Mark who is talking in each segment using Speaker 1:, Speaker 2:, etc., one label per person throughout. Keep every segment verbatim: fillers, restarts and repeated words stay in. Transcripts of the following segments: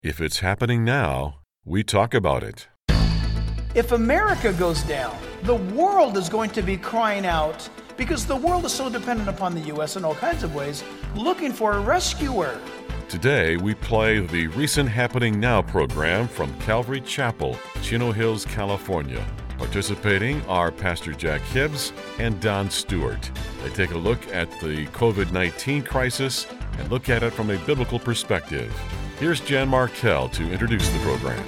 Speaker 1: If it's happening now, we talk about it.
Speaker 2: If America goes down, the world is going to be crying out because the world is so dependent upon the U S in all kinds of ways, looking for a rescuer.
Speaker 1: Today, we play the Recent Happening Now program from Calvary Chapel, Chino Hills, California. Participating are Pastor Jack Hibbs and Don Stewart. They take a look at the covid nineteen crisis and look at it from a biblical perspective. Here's Jan Markell to introduce the program.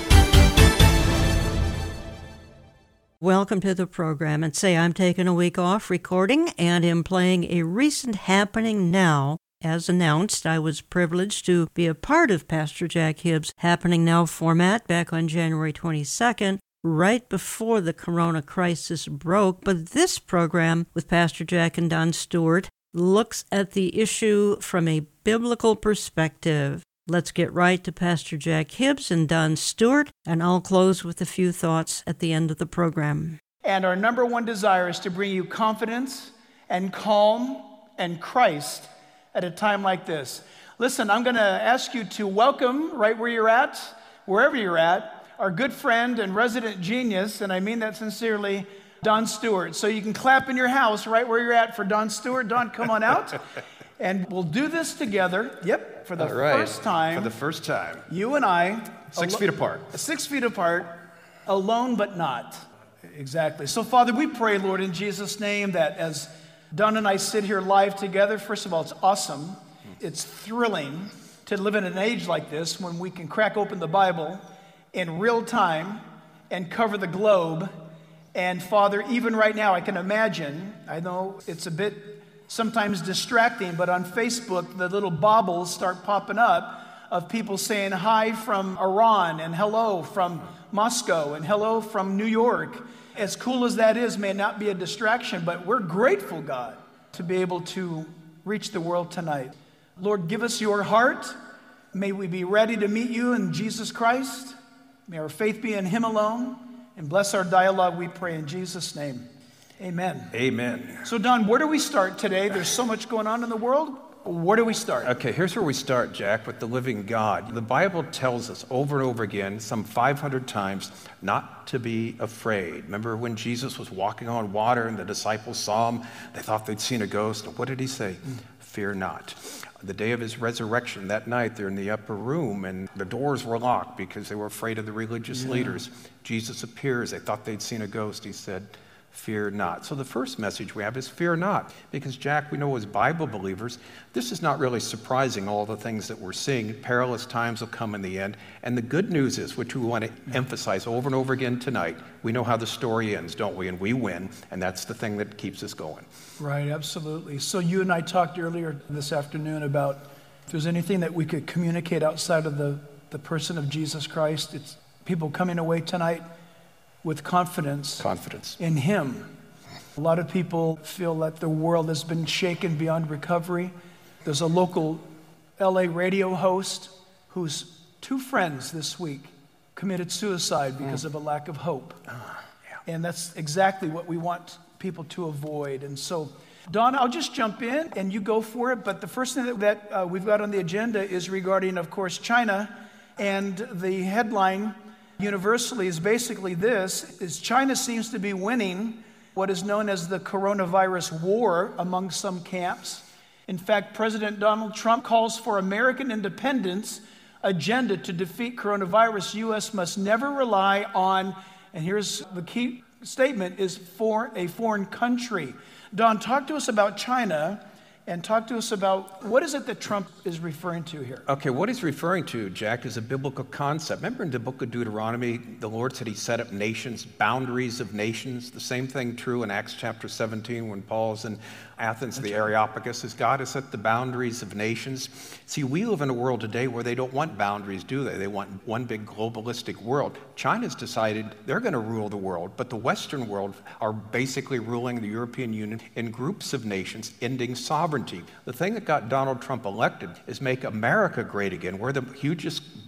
Speaker 3: Welcome to the program, and say I'm taking a week off recording and am playing a Recent Happening Now. As announced, I was privileged to be a part of Pastor Jack Hibbs' Happening Now format back on January twenty-second, right before the corona crisis broke. But this program with Pastor Jack and Don Stewart looks at the issue from a biblical perspective. Let's get right to Pastor Jack Hibbs and Don Stewart, and I'll close with a few thoughts at the end of the program.
Speaker 2: And our number one desire is to bring you confidence and calm and Christ at a time like this. Listen, I'm going to ask you to welcome, right where you're at, wherever you're at, our good friend and resident genius, and I mean that sincerely, Don Stewart. So you can clap in your house right where you're at for Don Stewart. Don, come on out. And we'll do this together. Yep, for the
Speaker 4: right.
Speaker 2: first time.
Speaker 4: For the first time.
Speaker 2: You and I.
Speaker 4: Six
Speaker 2: alo-
Speaker 4: feet apart.
Speaker 2: Six feet apart, alone but not. Exactly. So, Father, we pray, Lord, in Jesus' name, that as Don and I sit here live together, first of all, it's awesome. It's thrilling to live in an age like this when we can crack open the Bible in real time and cover the globe. And, Father, even right now, I can imagine, I know it's a bit sometimes distracting, but on Facebook, the little baubles start popping up of people saying hi from Iran and hello from Moscow and hello from New York. As cool as that is, may not be a distraction, but we're grateful, God, to be able to reach the world tonight. Lord, give us your heart. May we be ready to meet you in Jesus Christ. May our faith be in him alone. And bless our dialogue, we pray in Jesus' name. Amen.
Speaker 4: Amen.
Speaker 2: So, Don, where do we start today? There's so much going on in the world. Where do we start?
Speaker 4: Okay, here's where we start, Jack, with the living God. The Bible tells us over and over again, some five hundred times, not to be afraid. Remember when Jesus was walking on water and the disciples saw him? They thought they'd seen a ghost. And what did he say? Mm. Fear not. The day of his resurrection, that night, they're in the upper room, and the doors were locked because they were afraid of the religious yeah. leaders. Jesus appears. They thought they'd seen a ghost. He said, fear not. So the first message we have is fear not. Because, Jack, we know as Bible believers, this is not really surprising, all the things that we're seeing. Perilous times will come in the end. And the good news is, which we want to emphasize over and over again tonight, we know how the story ends, don't we? And we win. And that's the thing that keeps us going.
Speaker 2: Right, absolutely. So you and I talked earlier this afternoon about if there's anything that we could communicate outside of the, the person of Jesus Christ. It's people coming away tonight with confidence,
Speaker 4: confidence
Speaker 2: in him. A lot of people feel that the world has been shaken beyond recovery. There's a local L A radio host whose two friends this week committed suicide because mm. of a lack of hope. Uh, yeah. And that's exactly what we want people to avoid. And so, Don, I'll just jump in and you go for it. But the first thing that, that uh, we've got on the agenda is regarding, of course, China. And the headline universally is basically this, is China seems to be winning what is known as the coronavirus war among some camps. In fact, President Donald Trump calls for American independence agenda to defeat coronavirus. U S must never rely on, and here's the key statement, is for a foreign country. Don, talk to us about China and talk to us about what is it that Trump is referring to here? Okay,
Speaker 4: what he's referring to, Jack, is a biblical concept. Remember in the book of Deuteronomy, the Lord said he set up nations, boundaries of nations. The same thing true in Acts chapter seventeen when Paul's in Athens, the Areopagus, is God has set the boundaries of nations. See, we live in a world today where they don't want boundaries, do they? They want one big globalistic world. China's decided they're going to rule the world, but the Western world are basically ruling the European Union in groups of nations, ending sovereignty. The thing that got Donald Trump elected is make America great again. We're the hugest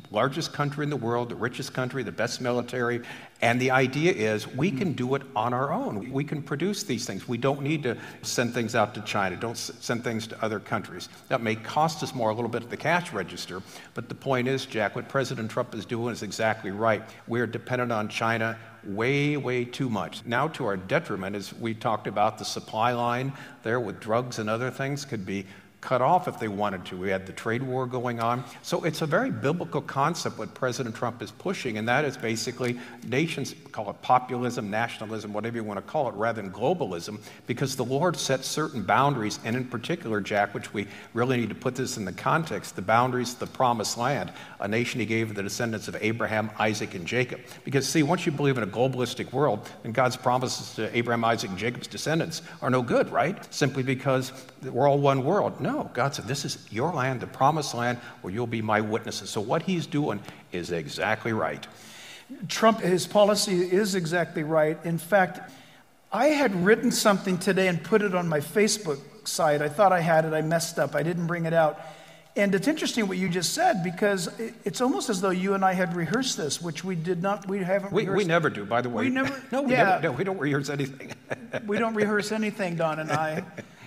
Speaker 4: largest country in the world, the richest country, the best military. And the idea is we can do it on our own. We can produce these things. We don't need to send things out to China, don't s- send things to other countries. That may cost us more a little bit at the cash register, but the point is, Jack, what President Trump is doing is exactly right. We're dependent on China way, way too much. Now to our detriment, as we talked about, the supply line there with drugs and other things could be cut off if they wanted to. We had the trade war going on. So it's a very biblical concept what President Trump is pushing, and that is basically nations, call it populism, nationalism, whatever you want to call it, rather than globalism, because the Lord set certain boundaries, and in particular, Jack, which we really need to put this in the context, the boundaries of the promised land, a nation he gave the descendants of Abraham, Isaac, and Jacob. Because see, once you believe in a globalistic world, then God's promises to Abraham, Isaac, and Jacob's descendants are no good, right? Simply because we're all one world. No, God said, this is your land, the promised land, where you'll be my witnesses. So what he's doing is exactly right.
Speaker 2: Trump, his policy is exactly right. In fact, I had written something today and put it on my Facebook site. I thought I had it. I messed up. I didn't bring it out. And it's interesting what you just said, because it's almost as though you and I had rehearsed this, which we did not. We haven't
Speaker 4: We,
Speaker 2: rehearsed.
Speaker 4: we never do, by the way.
Speaker 2: We never.
Speaker 4: No, we
Speaker 2: yeah.
Speaker 4: never. No, we don't rehearse anything.
Speaker 2: We don't rehearse anything, Don and I.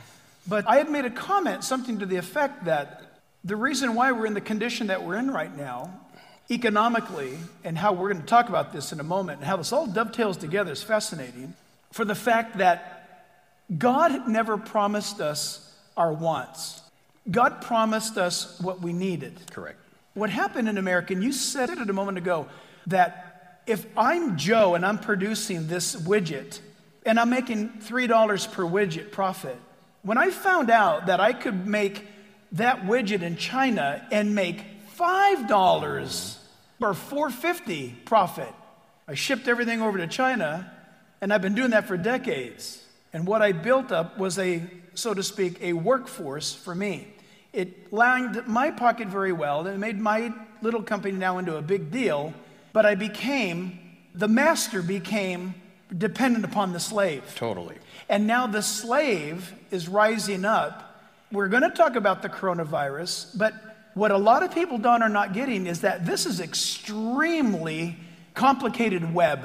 Speaker 2: But I had made a comment, something to the effect that the reason why we're in the condition that we're in right now, economically, and how we're going to talk about this in a moment, and how this all dovetails together is fascinating, for the fact that God never promised us our wants. God promised us what we needed.
Speaker 4: Correct.
Speaker 2: What happened in America, and you said it a moment ago, that if I'm Joe and I'm producing this widget, and I'm making three dollars per widget profit, when I found out that I could make that widget in China and make five dollars or four dollars and fifty cents profit, I shipped everything over to China, and I've been doing that for decades. And what I built up was a, so to speak, a workforce for me. It lined my pocket very well. It made my little company now into a big deal, but I became, the master became dependent upon the slave.
Speaker 4: Totally.
Speaker 2: And now the slave is rising up. We're going to talk about the coronavirus, but what a lot of people, Don, are not getting is that this is extremely complicated web.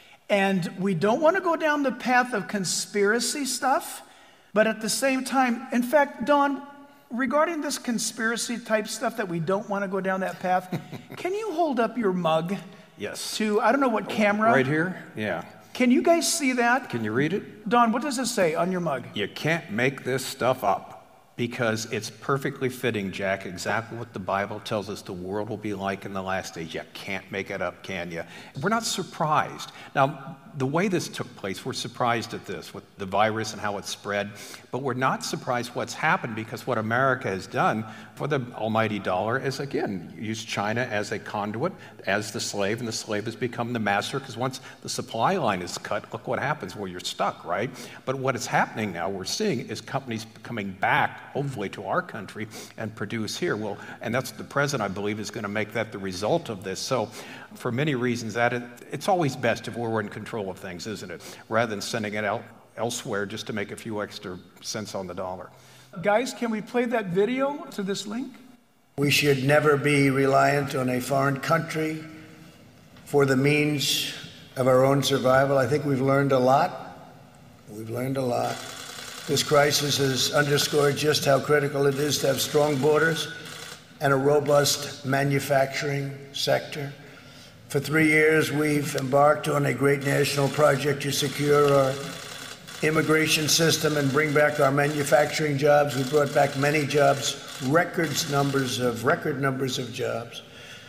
Speaker 2: And we don't want to go down the path of conspiracy stuff, but at the same time, in fact, Don, regarding this conspiracy type stuff that we don't want to go down that path, can you hold up your mug?
Speaker 4: Yes.
Speaker 2: To, I don't know what camera.
Speaker 4: Right here? Yeah.
Speaker 2: Can you guys see that?
Speaker 4: Can you read it?
Speaker 2: Don, what does it say on your mug?
Speaker 4: You can't make this stuff up, because it's perfectly fitting, Jack, exactly what the Bible tells us the world will be like in the last days. You can't make it up, can you? We're not surprised. Now, the way this took place, we're surprised at this with the virus and how it spread, but we're not surprised what's happened, because what America has done for the almighty dollar is, again, use China as a conduit, as the slave, and the slave has become the master, because once the supply line is cut, look what happens, well, you're stuck, right? But what is happening now, we're seeing, is companies coming back, hopefully, to our country and produce here. Well, and that's the president, I believe, is going to make that the result of this. So for many reasons, that it, it's always best if we're in control of things, isn't it? Rather than sending it out elsewhere just to make a few extra cents on the dollar.
Speaker 2: Guys, can we play that video to this link?
Speaker 5: We should never be reliant on a foreign country for the means of our own survival. I think we've learned a lot. We've learned a lot. This crisis has underscored just how critical it is to have strong borders and a robust manufacturing sector. For three years, we've embarked on a great national project to secure our immigration system and bring back our manufacturing jobs. We brought back many jobs, records numbers of record numbers of jobs.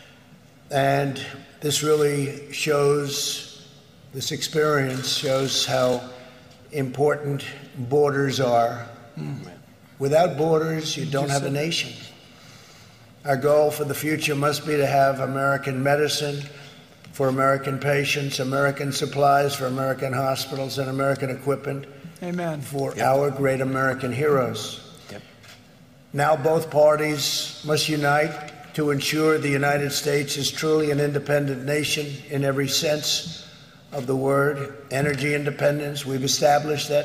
Speaker 5: And this really shows, this experience shows how important borders are. Without borders, you don't have a nation. Our goal for the future must be to have American medicine for American patients, American supplies for American hospitals, and American equipment
Speaker 2: Amen.
Speaker 5: for
Speaker 4: Yep.
Speaker 5: our great American heroes.
Speaker 4: Yep.
Speaker 5: Now both parties must unite to ensure the United States is truly an independent nation in every sense of the word. Energy independence, we've established that.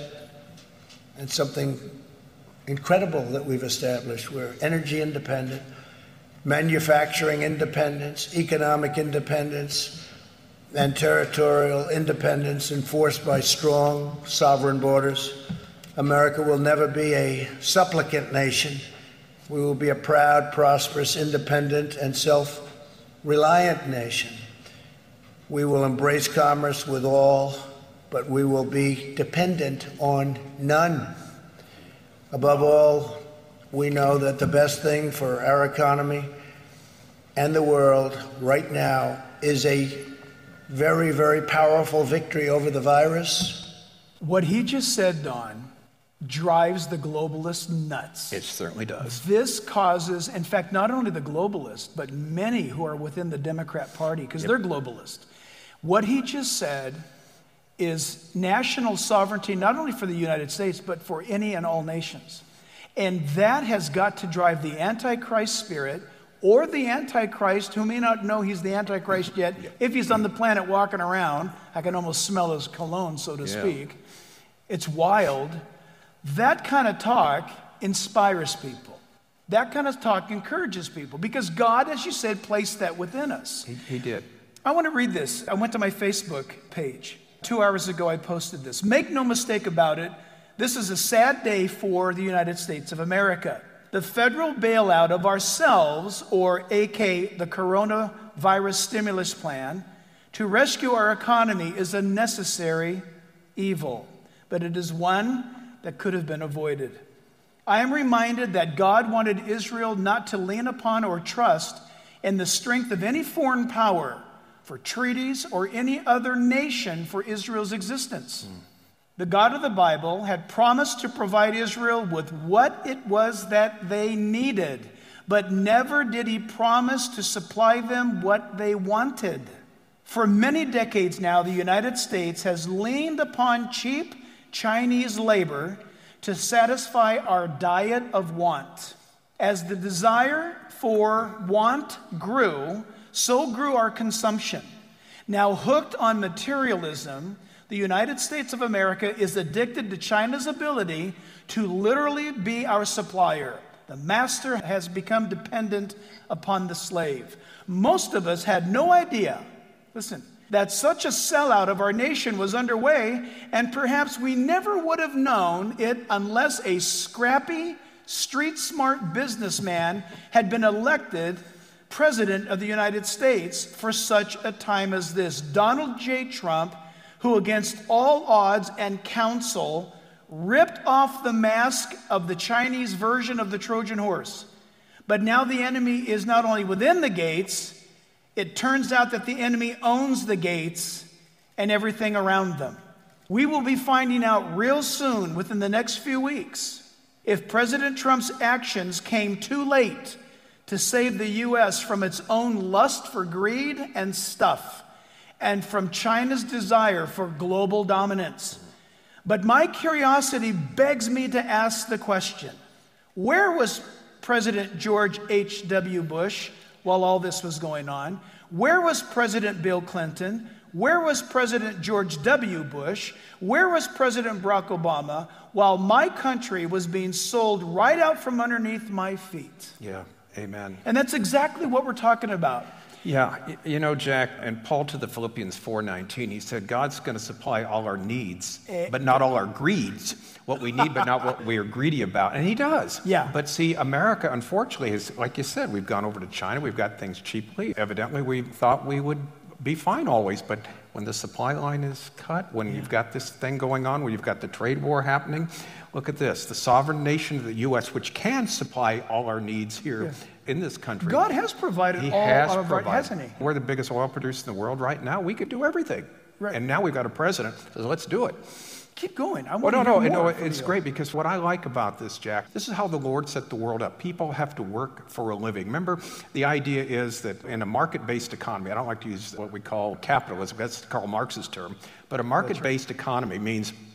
Speaker 5: It's something incredible that we've established. We're energy independent. manufacturing independence, economic independence, and territorial independence enforced by strong sovereign borders. America will never be a supplicant nation. We will be a proud, prosperous, independent, and self-reliant nation. We will embrace commerce with all, but we will be dependent on none. Above all, we know that the best thing for our economy and the world right now is a very, very powerful victory over the virus.
Speaker 2: What he just said, Don, drives the globalists nuts.
Speaker 4: It certainly does.
Speaker 2: This causes, in fact, not only the globalists, but many who are within the Democrat Party, because yep. they're globalist. What he just said is national sovereignty, not only for the United States, but for any and all nations. And that has got to drive the Antichrist spirit, or the Antichrist, who may not know he's the Antichrist yet. Yeah. If he's on the planet walking around, I can almost smell his cologne, so to yeah. speak. It's wild. That kind of talk inspires people. That kind of talk encourages people, because God, as you said, placed that within us.
Speaker 4: He, he did.
Speaker 2: I want to read this. I went to my Facebook page. Two hours ago, I posted this. Make no mistake about it, this is a sad day for the United States of America. The federal bailout of ourselves, or A K the coronavirus stimulus plan, to rescue our economy is a necessary evil, but it is one that could have been avoided. I am reminded that God wanted Israel not to lean upon or trust in the strength of any foreign power for treaties or any other nation for Israel's existence. Mm. The God of the Bible had promised to provide Israel with what it was that they needed, but never did he promise to supply them what they wanted. For many decades now, the United States has leaned upon cheap Chinese labor to satisfy our diet of want. As the desire for want grew, so grew our consumption. Now, hooked on materialism, the United States of America is addicted to China's ability to literally be our supplier. The master has become dependent upon the slave. Most of us had no idea, listen, that such a sellout of our nation was underway, and perhaps we never would have known it unless a scrappy, street-smart businessman had been elected President of the United States for such a time as this. Donald J. Trump, who against all odds and counsel ripped off the mask of the Chinese version of the Trojan horse. But now the enemy is not only within the gates, it turns out that the enemy owns the gates and everything around them. We will be finding out real soon, within the next few weeks, if President Trump's actions came too late to save the U S from its own lust for greed and stuff, and from China's desire for global dominance. But my curiosity begs me to ask the question, where was President George H W Bush while all this was going on? Where was President Bill Clinton? Where was President George W. Bush? Where was President Barack Obama while my country was being sold right out from underneath my feet?
Speaker 4: Yeah. Amen.
Speaker 2: And that's exactly what we're talking about.
Speaker 4: Yeah, you know, Jack, and Paul to the Philippians four nineteen, he said, God's going to supply all our needs, but not all our greeds. What we need, but not what we are greedy about. And he does.
Speaker 2: Yeah.
Speaker 4: But see, America, unfortunately, is, like you said, we've gone over to China. We've got things cheaply. Evidently, we thought we would be fine always, but when the supply line is cut, when yeah. you've got this thing going on, where you've got the trade war happening, look at this. The sovereign nation of the U S, which can supply all our needs here yeah. in this country.
Speaker 2: God has provided
Speaker 4: he
Speaker 2: all
Speaker 4: has
Speaker 2: of
Speaker 4: provided.
Speaker 2: our, hasn't he?
Speaker 4: We're the biggest oil producer in the world right now. We could do everything.
Speaker 2: Right.
Speaker 4: And now we've got a president that says, let's do it.
Speaker 2: Keep going. I
Speaker 4: well,
Speaker 2: want
Speaker 4: no,
Speaker 2: to
Speaker 4: no,
Speaker 2: hear
Speaker 4: no,
Speaker 2: more
Speaker 4: it's
Speaker 2: you.
Speaker 4: great, because what I like about this, Jack, this is how the Lord set the world up. People have to work for a living. Remember, the idea is that in a market-based economy, I don't like to use what we call capitalism, that's Karl Marx's term, but a market-based right. economy means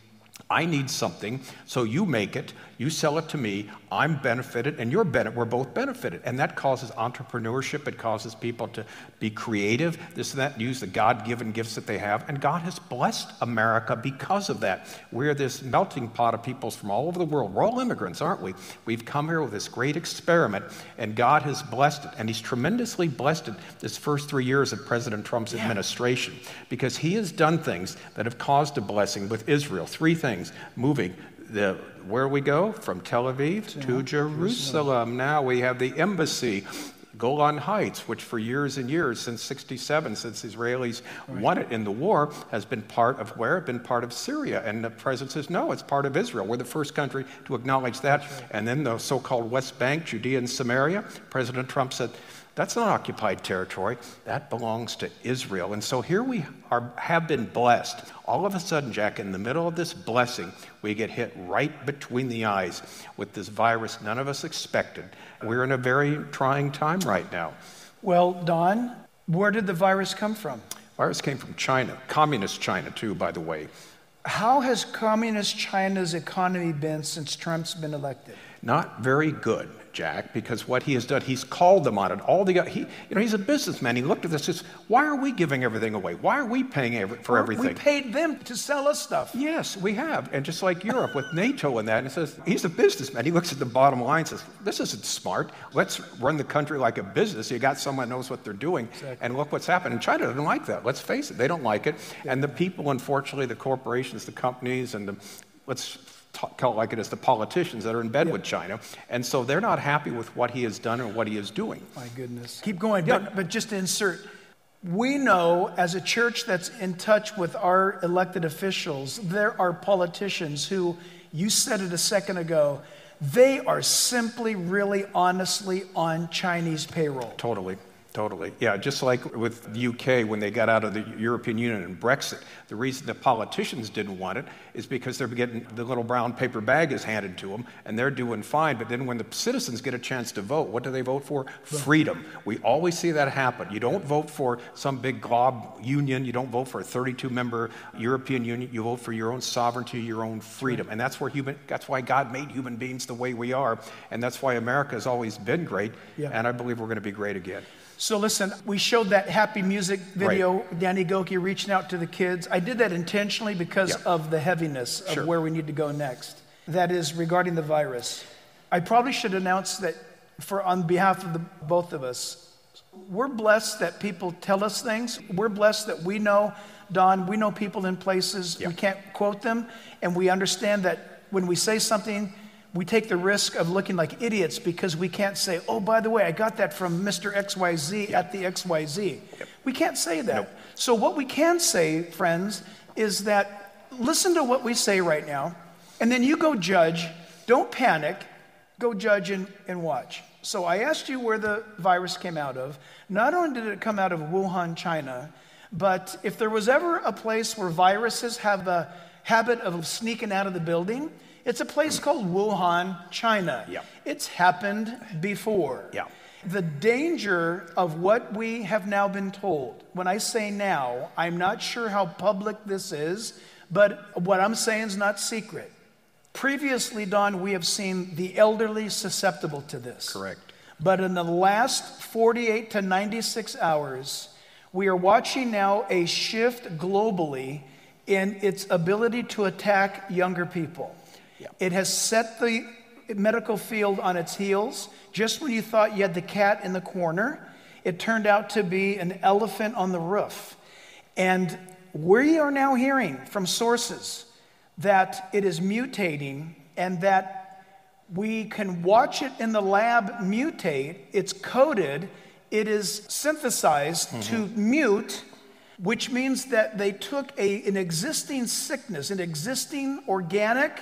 Speaker 4: I need something, so you make it, you sell it to me, I'm benefited, and you're benefited, we're both benefited. And that causes entrepreneurship, it causes people to be creative, this and that, use the God-given gifts that they have, and God has blessed America because of that. We're this melting pot of peoples from all over the world. We're all immigrants, aren't we? We've come here with this great experiment, and God has blessed it, and he's tremendously blessed it this first three years of President Trump's yeah. administration, because he has done things that have caused a blessing with Israel. Three things, moving the where we go from Tel Aviv to, to Jerusalem. Jerusalem. Now we have the embassy, Golan Heights, which for years and years, since sixty-seven, since the Israelis right. won it in the war, has been part of where? Been part of Syria. And the president says, no, it's part of Israel. We're the first country to acknowledge that. Right. And then the so-called West Bank, Judea and Samaria, President Trump said, that's not occupied territory. That belongs to Israel. And so here we are, have been blessed. All of a sudden, Jack, in the middle of this blessing, we get hit right between the eyes with this virus none of us expected. We're in a very trying time right now.
Speaker 2: Well, Don, where did the virus come from?
Speaker 4: Virus came from China, communist China too, by the way.
Speaker 2: How has communist China's economy been since Trump's been elected?
Speaker 4: Not very good, Jack, because what he has done, he's called them on it. All the he, you know, he's a businessman. He looked at this and says, why are we giving everything away? Why are we paying every, for
Speaker 2: well,
Speaker 4: everything?
Speaker 2: We paid them to sell us stuff.
Speaker 4: Yes, we have. And just like Europe with NATO and that, and it says, he's a businessman. He looks at the bottom line and says, this isn't smart. Let's run the country like a business. You got someone who knows what they're doing. Exactly. And look what's happened. And China doesn't like that. Let's face it, they don't like it. Yeah. And the people, unfortunately, the corporations, the companies, and the, let's call it like it is, the politicians that are in bed yeah. with China. And so they're not happy with what he has done and what he is doing.
Speaker 2: My goodness. Keep going, yeah. but, but just to insert, we know as a church that's in touch with our elected officials, there are politicians who, you said it a second ago, they are simply really honestly on Chinese payroll.
Speaker 4: Totally. Totally. Yeah, just like with the U K when they got out of the European Union and Brexit, the reason the politicians didn't want it is because they're getting the little brown paper bag is handed to them and they're doing fine. But then when the citizens get a chance to vote, what do they vote for? Freedom. We always see that happen. You don't vote for some big glob union. You don't vote for a thirty-two member European Union. You vote for your own sovereignty, your own freedom. And that's where human, that's why God made human beings the way we are. And that's why America has always been great. Yeah. And I believe we're going to be great again.
Speaker 2: So listen, we showed that happy music video, right. Danny Gokey reaching out to the kids. I did that intentionally because yeah. of the heaviness of sure. where we need to go next. That is regarding the virus. I probably should announce that for on behalf of the both of us, we're blessed that people tell us things. We're blessed that we know, Don, we know people in places, yeah. we can't quote them, and we understand that when we say something, we take the risk of looking like idiots because we can't say, oh, by the way, I got that from Mister X Y Z yep. at the X Y Z. Yep. We can't say that. Nope. So what we can say, friends, is that listen to what we say right now, and then you go judge. Don't panic. Go judge and, and watch. So I asked you where the virus came out of. Not only did it come out of Wuhan, China, but if there was ever a place where viruses have a habit of sneaking out of the building, it's a place called Wuhan, China. Yeah. It's happened before. Yeah. The danger of what we have now been told, when I say now, I'm not sure how public this is, but what I'm saying is not secret. Previously, Don, we have seen the elderly susceptible to this.
Speaker 4: Correct.
Speaker 2: But in the last forty-eight to ninety-six hours, we are watching now a shift globally in its ability to attack younger people. Yeah. It has set the medical field on its heels. Just when you thought you had the cat in the corner, it turned out to be an elephant on the roof. And we are now hearing from sources that it is mutating and that we can watch it in the lab mutate. It's coded, it is synthesized mm-hmm. to mute, which means that they took a, an existing sickness, an existing organic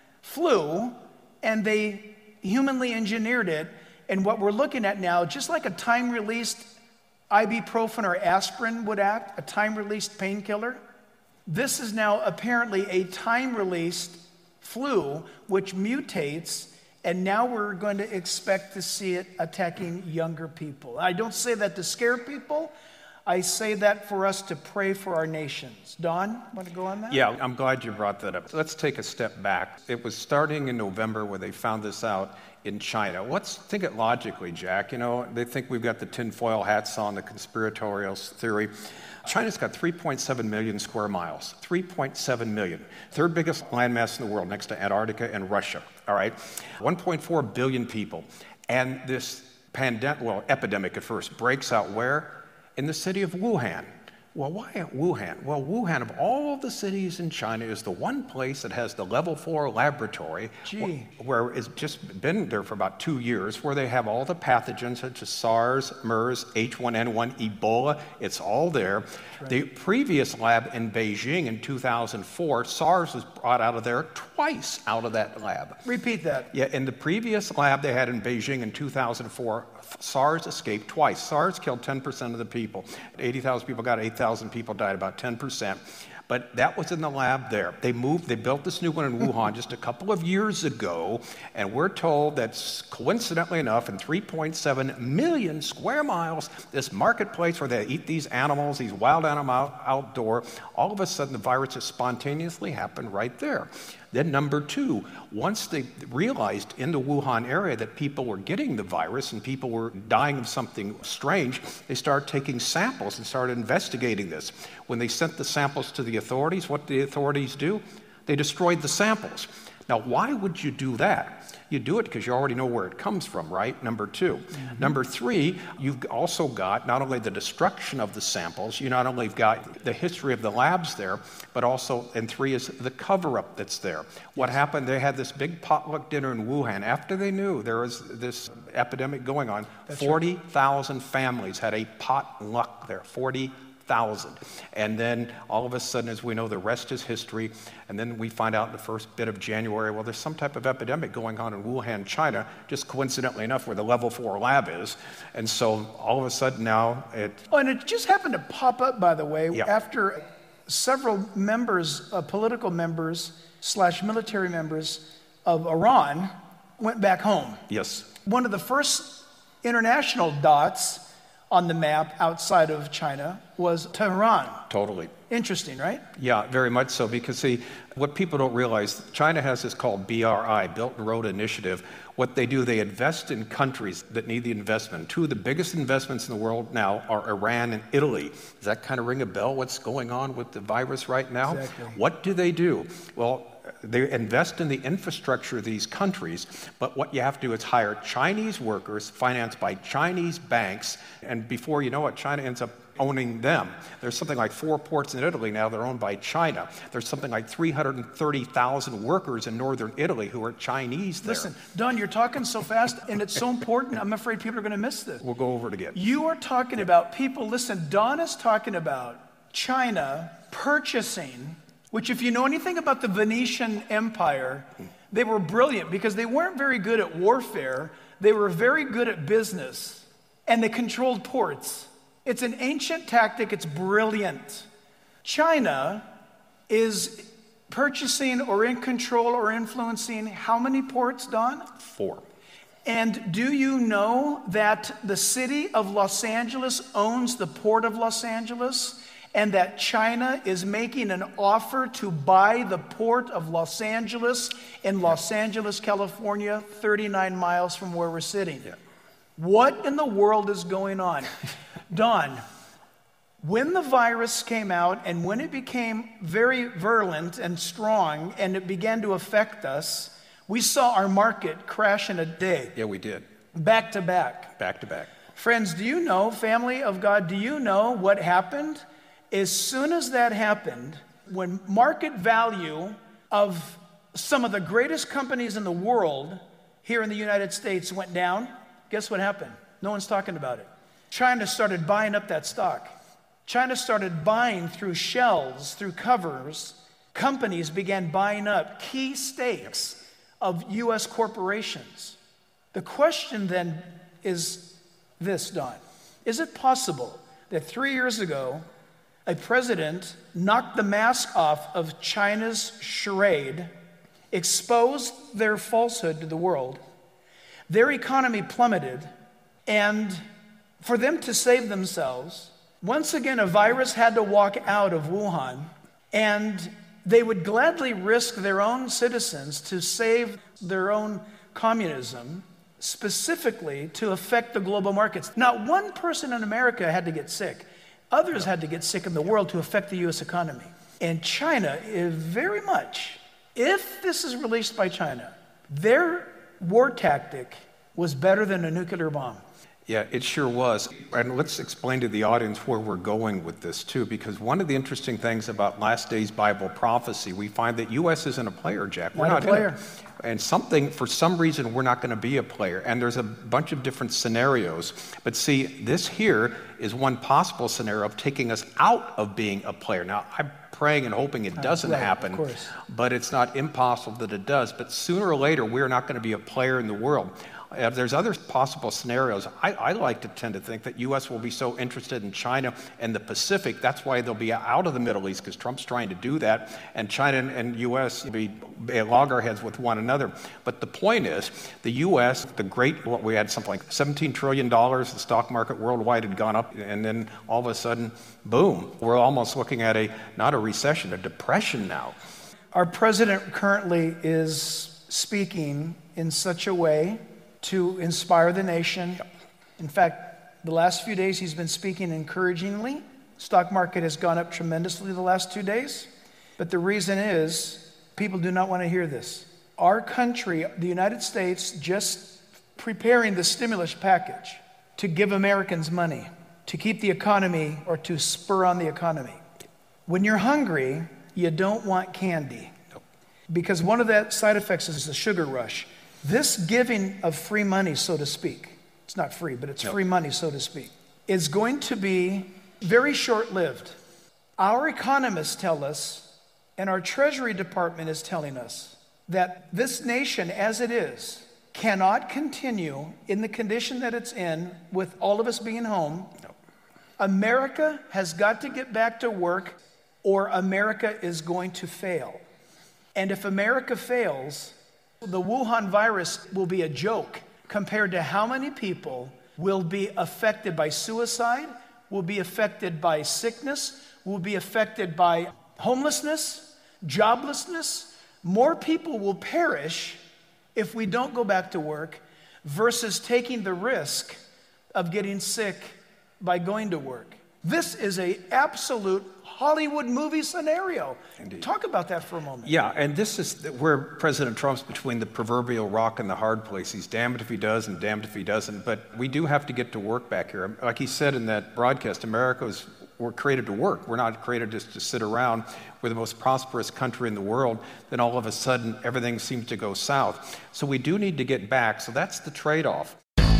Speaker 2: flu, and they humanly engineered it. And what we're looking at now, just like a time-released ibuprofen or aspirin would act, a time-released painkiller, this is now apparently a time-released flu which mutates, and now we're going to expect to see it attacking younger people. I don't say that to scare people. I say that for us to pray for our nations. Don, want to go on that?
Speaker 4: Yeah, I'm glad you brought that up. Let's take a step back. It was starting in November where they found this out in China. Let's think it logically, Jack. You know, they think we've got the tinfoil hats on, the conspiratorial theory. China's got three point seven million square miles, three point seven million. Third biggest landmass in the world next to Antarctica and Russia, all right? one point four billion people. And this pandemic, well, epidemic at first, breaks out where? In the city of Wuhan. Well, why Wuhan? Well, Wuhan, of all the cities in China, is the one place that has the level four laboratory,
Speaker 2: Gee.
Speaker 4: where, where it's just been there for about two years, where they have all the pathogens such as SARS, MERS, H one N one, Ebola. It's all there. Right. The previous lab in Beijing in two thousand four, SARS was brought out of there twice out of that lab.
Speaker 2: Repeat that.
Speaker 4: Yeah, in the previous lab they had in Beijing in two thousand four, SARS escaped twice. SARS killed ten percent of the people. eighty thousand people got eight thousand people died, about ten percent. But that was in the lab there. They moved, they built this new one in Wuhan just a couple of years ago, and we're told that coincidentally enough, in three point seven million square miles, this marketplace where they eat these animals, these wild animals outdoor, all of a sudden the virus just spontaneously happened right there. Then number two, once they realized in the Wuhan area that people were getting the virus and people were dying of something strange, they started taking samples and started investigating this. When they sent the samples to the authorities, what did the authorities do? They destroyed the samples. Now, why would you do that? You do it because you already know where it comes from, right? Number two. Mm-hmm. Number three, you've also got not only the destruction of the samples, you not only have got the history of the labs there, but also, and three is the cover-up that's there. What happened, they had this big potluck dinner in Wuhan. After they knew there was this epidemic going on, that's forty thousand right. families had a potluck there, forty thousand. And then all of a sudden, as we know, the rest is history. And then we find out in the first bit of January, well, there's some type of epidemic going on in Wuhan, China, just coincidentally enough where the level four lab is. And so all of a sudden now it...
Speaker 2: Oh, and it just happened to pop up, by the way,
Speaker 4: yeah.
Speaker 2: after several members, uh, political members slash military members of Iran went back home.
Speaker 4: Yes.
Speaker 2: One of the first international dots on the map outside of China was Tehran.
Speaker 4: Totally.
Speaker 2: Interesting, right?
Speaker 4: Yeah, very much so, because see, what people don't realize, China has this called B R I, Belt and Road Initiative. What they do, they invest in countries that need the investment. Two of the biggest investments in the world now are Iran and Italy. Does that kind of ring a bell, what's going on with the virus right now?
Speaker 2: Exactly.
Speaker 4: What do they do? Well, they invest in the infrastructure of these countries, but what you have to do is hire Chinese workers financed by Chinese banks, and before you know it, China ends up owning them. There's something like four ports in Italy now that are owned by China. There's something like three hundred thirty thousand workers in northern Italy who are Chinese there.
Speaker 2: Listen, Don, you're talking so fast, and it's so important, I'm afraid people are going to miss this.
Speaker 4: We'll go over it again.
Speaker 2: You are talking about people, listen, Don is talking about China purchasing, which if you know anything about the Venetian Empire, they were brilliant because they weren't very good at warfare. They were very good at business, and they controlled ports. It's an ancient tactic. It's brilliant. China is purchasing or in control or influencing how many ports, Don?
Speaker 4: Four.
Speaker 2: And do you know that the city of Los Angeles owns the port of Los Angeles? And that China is making an offer to buy the port of Los Angeles in Los Angeles, California, thirty-nine miles from where we're sitting.
Speaker 4: Yeah.
Speaker 2: What in the world is going on? Don, when the virus came out and when it became very virulent and strong and it began to affect us, we saw our market crash in a day.
Speaker 4: Yeah, we did.
Speaker 2: Back to back.
Speaker 4: Back to back.
Speaker 2: Friends, do you know, family of God, do you know what happened? As soon as that happened, when market value of some of the greatest companies in the world here in the United States went down, guess what happened? No one's talking about it. China started buying up that stock. China started buying through shells, through covers. Companies began buying up key stakes of U S corporations. The question then is this, Don. Is it possible that three years ago, a president knocked the mask off of China's charade, exposed their falsehood to the world, their economy plummeted, and for them to save themselves, Once again, a virus had to walk out of Wuhan, and they would gladly risk their own citizens to save their own communism, specifically to affect the global markets. Not one person in America had to get sick. Others had to get sick in the world to affect the U S economy. And China is very much, if this is released by China, their war tactic was better than a nuclear bomb.
Speaker 4: Yeah, it sure was. And let's explain to the audience where we're going with this, too, because one of the interesting things about Last Days Bible prophecy, we find that U S isn't a player, Jack. We're
Speaker 2: not,
Speaker 4: not
Speaker 2: a player.
Speaker 4: In it. And something, for some reason, we're not going to be a player. And there's a bunch of different scenarios. But see, this here is one possible scenario of taking us out of being a player. Now, I'm praying and hoping it doesn't
Speaker 2: right,
Speaker 4: happen,
Speaker 2: of course.
Speaker 4: but it's not impossible that it does. But sooner or later, we're not going to be a player in the world. Uh, there's other possible scenarios. I, I like to tend to think that U S will be so interested in China and the Pacific, that's why they'll be out of the Middle East, because Trump's trying to do that, and China and U S will be loggerheads with one another. But the point is, the U S, the great, what we had something like seventeen trillion dollars, the stock market worldwide had gone up, and then all of a sudden, boom, we're almost looking at a, not a recession, a depression now.
Speaker 2: Our president currently is speaking in such a way to inspire the nation. In fact, the last few days he's been speaking encouragingly. Stock market has gone up tremendously the last two days. But the reason is, people do not want to hear this. Our country, the United States, just preparing the stimulus package to give Americans money, to keep the economy or to spur on the economy. When you're hungry, you don't want candy. Because one of the side effects is the sugar rush. This giving of free money, so to speak, it's not free, but it's
Speaker 4: Yep.
Speaker 2: free money, so to speak, is going to be very short-lived. Our economists tell us, and our Treasury Department is telling us, that this nation, as it is, cannot continue in the condition that it's in with all of us being home.
Speaker 4: Nope.
Speaker 2: America has got to get back to work, or America is going to fail. And if America fails, the Wuhan virus will be a joke compared to how many people will be affected by suicide, will be affected by sickness, will be affected by homelessness, joblessness. More people will perish if we don't go back to work versus taking the risk of getting sick by going to work. This is an absolute Hollywood movie scenario.
Speaker 4: Indeed.
Speaker 2: Talk about that for a moment.
Speaker 4: Yeah, and this is where President Trump's between the proverbial rock and the hard place. He's damned if he does and damned if he doesn't. But we do have to get to work back here. Like he said in that broadcast, America was, we're created to work. We're not created just to sit around. We're the most prosperous country in the world. Then all of a sudden, everything seems to go south. So we do need to get back. So that's the trade-off.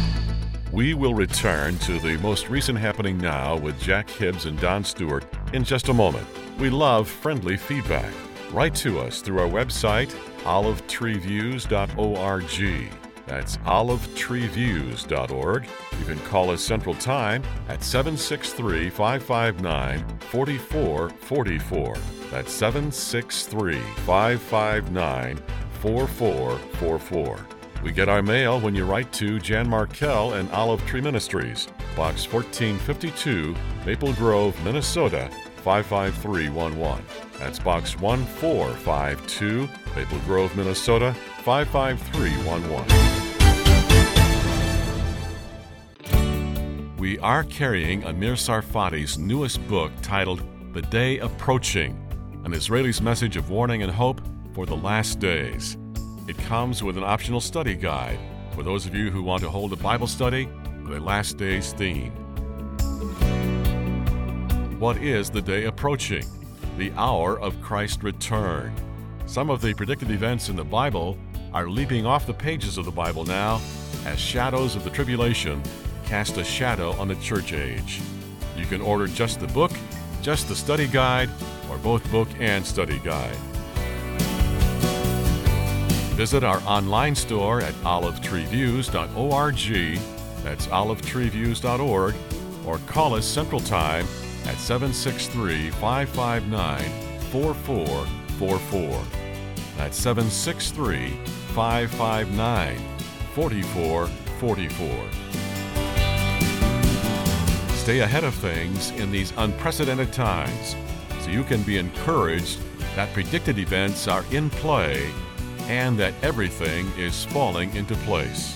Speaker 1: We will return to the most recent happening now with Jack Hibbs and Don Stewart in just a moment. We love friendly feedback. Write to us through our website, olive tree views dot org. That's olive tree views dot org. You can call us Central Time at seven six three, five five nine, four four four four. That's seven six three, five five nine, four four four four. We get our mail when you write to Jan Markell and Olive Tree Ministries, Box fourteen fifty-two, Maple Grove, Minnesota, five five three one one. That's Box one four five two, Maple Grove, Minnesota, five five three one one. We are carrying Amir Sarfati's newest book titled The Day Approaching, an Israeli's message of warning and hope for the last days. It comes with an optional study guide for those of you who want to hold a Bible study with a last days theme. What is the day approaching? The hour of Christ's return. Some of the predicted events in the Bible are leaping off the pages of the Bible now as shadows of the tribulation cast a shadow on the church age. You can order just the book, just the study guide, or both book and study guide. Visit our online store at olive tree views dot org, that's olive tree views dot org, or call us Central Time at seven six three, five five nine, four four four four. That's seven six three, five five nine, four four four four. stay ahead of things in these unprecedented times so you can be encouraged that predicted events are in play and that everything is falling into place.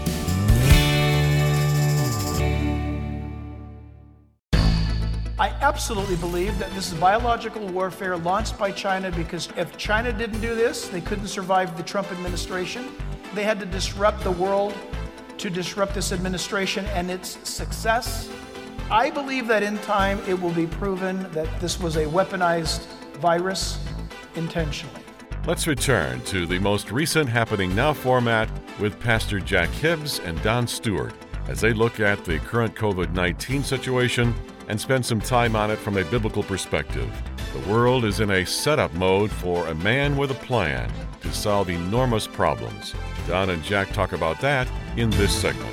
Speaker 2: I absolutely believe that this is biological warfare launched by China, because if China didn't do this, they couldn't survive the Trump administration. They had to disrupt the world to disrupt this administration and its success. I believe that in time it will be proven that this was a weaponized virus intentionally.
Speaker 1: Let's return to the most recent Happening Now format with Pastor Jack Hibbs and Don Stewart as they look at the current covid nineteen situation and spend some time on it from a biblical perspective. The world is in a setup mode for a man with a plan to solve enormous problems. Don and Jack talk about that in this segment.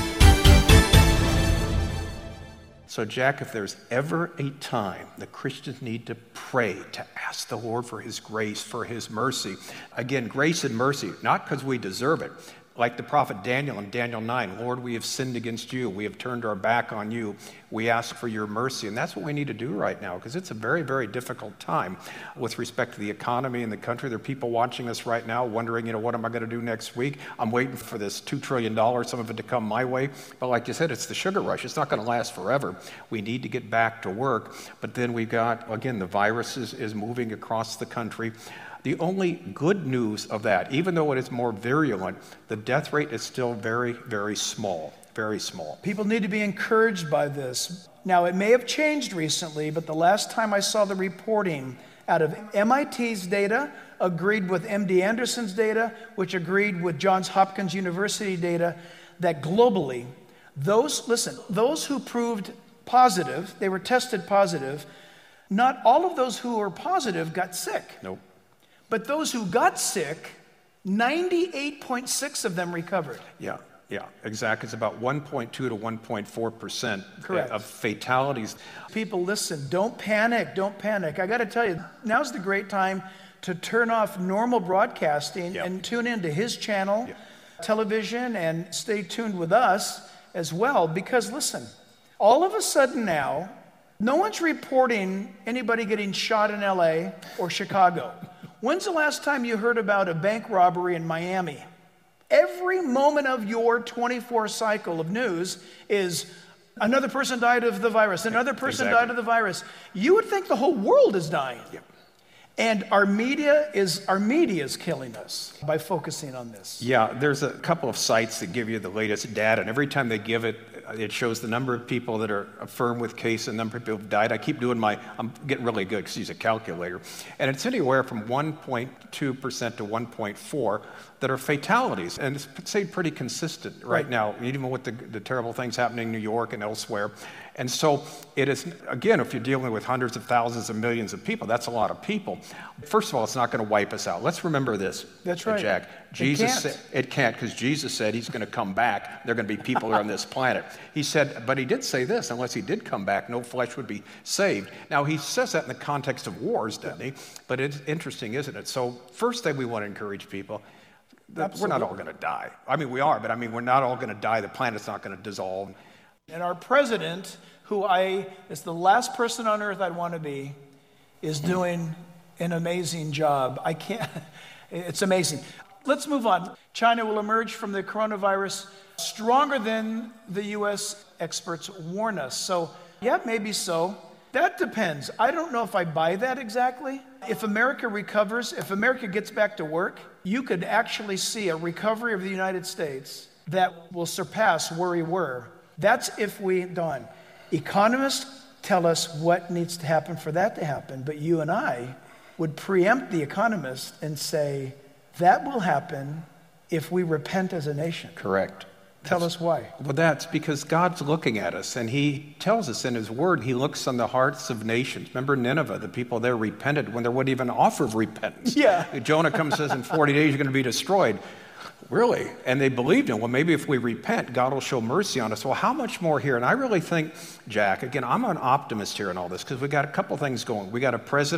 Speaker 4: So, Jack, if there's ever a time that Christians need to pray, to ask the Lord for His grace, for His mercy, again, grace and mercy, not because we deserve it. Like the prophet Daniel in Daniel nine, Lord, we have sinned against you. We have turned our back on you. We ask for your mercy. And that's what we need to do right now, because it's a very, very difficult time with respect to the economy in the country. There are people watching us right now wondering, you know, what am I going to do next week? I'm waiting for this two trillion dollars, some of it to come my way. But like you said, it's the sugar rush. It's not going to last forever. We need to get back to work. But then we've got, again, the virus is, is moving across the country. The only good news of that, even though it is more virulent, the death rate is still very, very small, very small.
Speaker 2: People need to be encouraged by this. Now, it may have changed recently, but the last time I saw the reporting out of M I T's data agreed with M D Anderson's data, which agreed with Johns Hopkins University data, that globally, those, listen, those who proved positive, they were tested positive, not all of those who were positive got sick.
Speaker 4: Nope.
Speaker 2: But those who got sick, ninety-eight point six of them recovered.
Speaker 4: Yeah, yeah, exactly. It's about one point two to one point four percent
Speaker 2: Correct.
Speaker 4: Of fatalities.
Speaker 2: People, listen, don't panic, don't panic. I got to tell you, now's the great time to turn off normal broadcasting
Speaker 4: Yep.
Speaker 2: and tune into his channel,
Speaker 4: Yep.
Speaker 2: television, and stay tuned with us as well. Because listen, all of a sudden now, no one's reporting anybody getting shot in L A or Chicago. When's the last time you heard about a bank robbery in Miami? Every moment of your twenty-four cycle of news is another person died of the virus, another person
Speaker 4: Exactly.
Speaker 2: died of the virus. You would think the whole world is dying.
Speaker 4: Yep.
Speaker 2: And our media is our media is killing us by focusing on this.
Speaker 4: Yeah, there's a couple of sites that give you the latest data, and every time they give it, it shows the number of people that are affirmed with case and the number of people who died. I keep doing my, I'm getting really good because I use a calculator. And it's anywhere from one point two percent to one point four that are fatalities. And it's stayed pretty consistent right,
Speaker 2: Right.
Speaker 4: now, even with the, the terrible things happening in New York and elsewhere. And so it is, again, if you're dealing with hundreds of thousands of millions of people, that's a lot of people. First of all, it's not going to wipe us out. Let's remember this.
Speaker 2: That's right.
Speaker 4: Jack.
Speaker 2: It
Speaker 4: Jesus
Speaker 2: can't.
Speaker 4: said, it can't, because Jesus said he's going to come back. There are going to be people on this planet. He said, but he did say this, unless he did come back, no flesh would be saved. Now, he says that in the context of wars, doesn't he? But it's interesting, isn't it? So first thing we want to encourage people, that we're not all going to die. I mean, we are, but I mean, we're not all going to die. The planet's not going to dissolve.
Speaker 2: And our president, who I is the last person on earth I'd want to be, is doing an amazing job. I can't, it's amazing. Let's move on. China will emerge from the coronavirus stronger than the U S experts warn us. So, yeah, maybe so. That depends. I don't know if I buy that exactly. If America recovers, if America gets back to work, you could actually see a recovery of the United States that will surpass where we were. That's if we, Don. Economists tell us what needs to happen for that to happen, but you and I would preempt the economists and say, that will happen if we repent as a nation.
Speaker 4: Correct.
Speaker 2: Tell
Speaker 4: That's,
Speaker 2: us why.
Speaker 4: Well, that's because God's looking at us, and he tells us in his word, he looks on the hearts of nations. Remember Nineveh, the people there repented when there wasn't even an offer of repentance.
Speaker 2: Yeah.
Speaker 4: Jonah comes and says, in forty days you're going to be destroyed. Really? And they believed him. Well, maybe if we repent, God will show mercy on us. Well, how much more here? And I really think, Jack, again, I'm an optimist here in all this because we got a couple things going. We got a president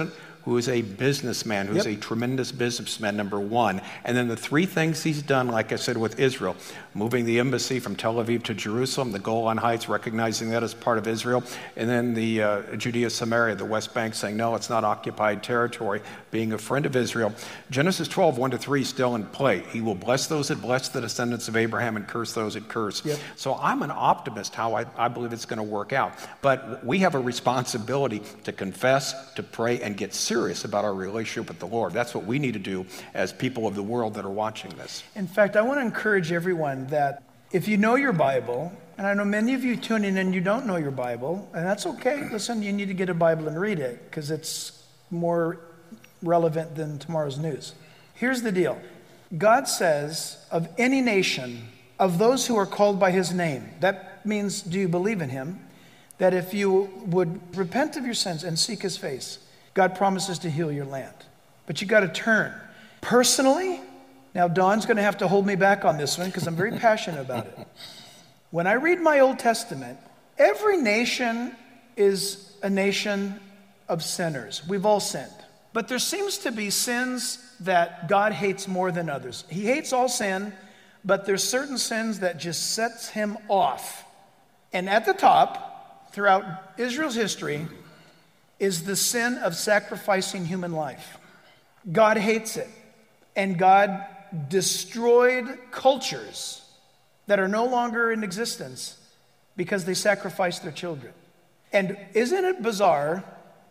Speaker 4: who is a businessman, who's
Speaker 2: Yep.
Speaker 4: a tremendous businessman, number one. And then the three things he's done, like I said, with Israel, moving the embassy from Tel Aviv to Jerusalem, the Golan Heights, recognizing that as part of Israel, and then the uh, Judea, Samaria, the West Bank, saying, no, it's not occupied territory, being a friend of Israel. Genesis twelve, one to three, still in play. He will bless those that bless the descendants of Abraham and curse those that curse.
Speaker 2: Yep.
Speaker 4: So I'm an optimist how I, I believe it's going to work out. But we have a responsibility to confess, to pray, and get serious about our relationship with the Lord. That's what we need to do as people of the world that are watching this.
Speaker 2: In fact, I want to encourage everyone that if you know your Bible, and I know many of you tuning in, you don't know your Bible, and that's okay. Listen, you need to get a Bible and read it because it's more relevant than tomorrow's news. Here's the deal. God says of any nation, of those who are called by his name, that means do you believe in him, that if you would repent of your sins and seek his face, God promises to heal your land. But you got to turn. Personally, now Dawn's going to have to hold me back on this one because I'm very passionate about it. When I read my Old Testament, every nation is a nation of sinners. We've all sinned. But there seems to be sins that God hates more than others. He hates all sin, but there's certain sins that just sets him off. And at the top, throughout Israel's history, is the sin of sacrificing human life. God hates it. And God destroyed cultures that are no longer in existence because they sacrificed their children. And isn't it bizarre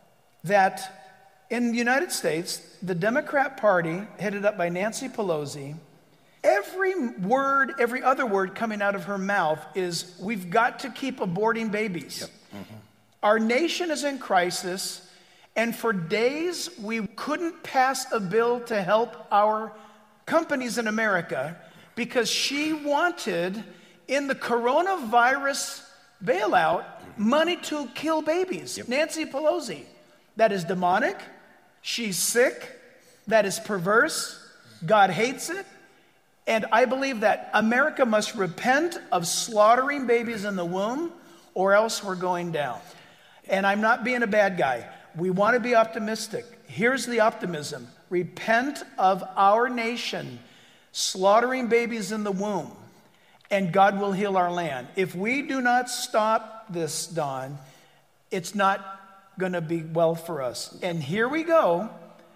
Speaker 2: that in the United States, the Democrat Party, headed up by Nancy Pelosi, every word, every other word coming out of her mouth is, we've got to keep aborting babies.
Speaker 4: Yep. Mm-hmm.
Speaker 2: Our nation is in crisis, and for days we couldn't pass a bill to help our companies in America because she wanted, in the coronavirus bailout, money to kill babies.
Speaker 4: Yep.
Speaker 2: Nancy Pelosi. That is demonic. She's sick. That is perverse. God hates it. And I believe that America must repent of slaughtering babies in the womb, or else we're going down. And I'm not being a bad guy. We want to be optimistic. Here's the optimism. Repent of our nation slaughtering babies in the womb, and God will heal our land. If we do not stop this, Don, it's not going to be well for us. And here we go.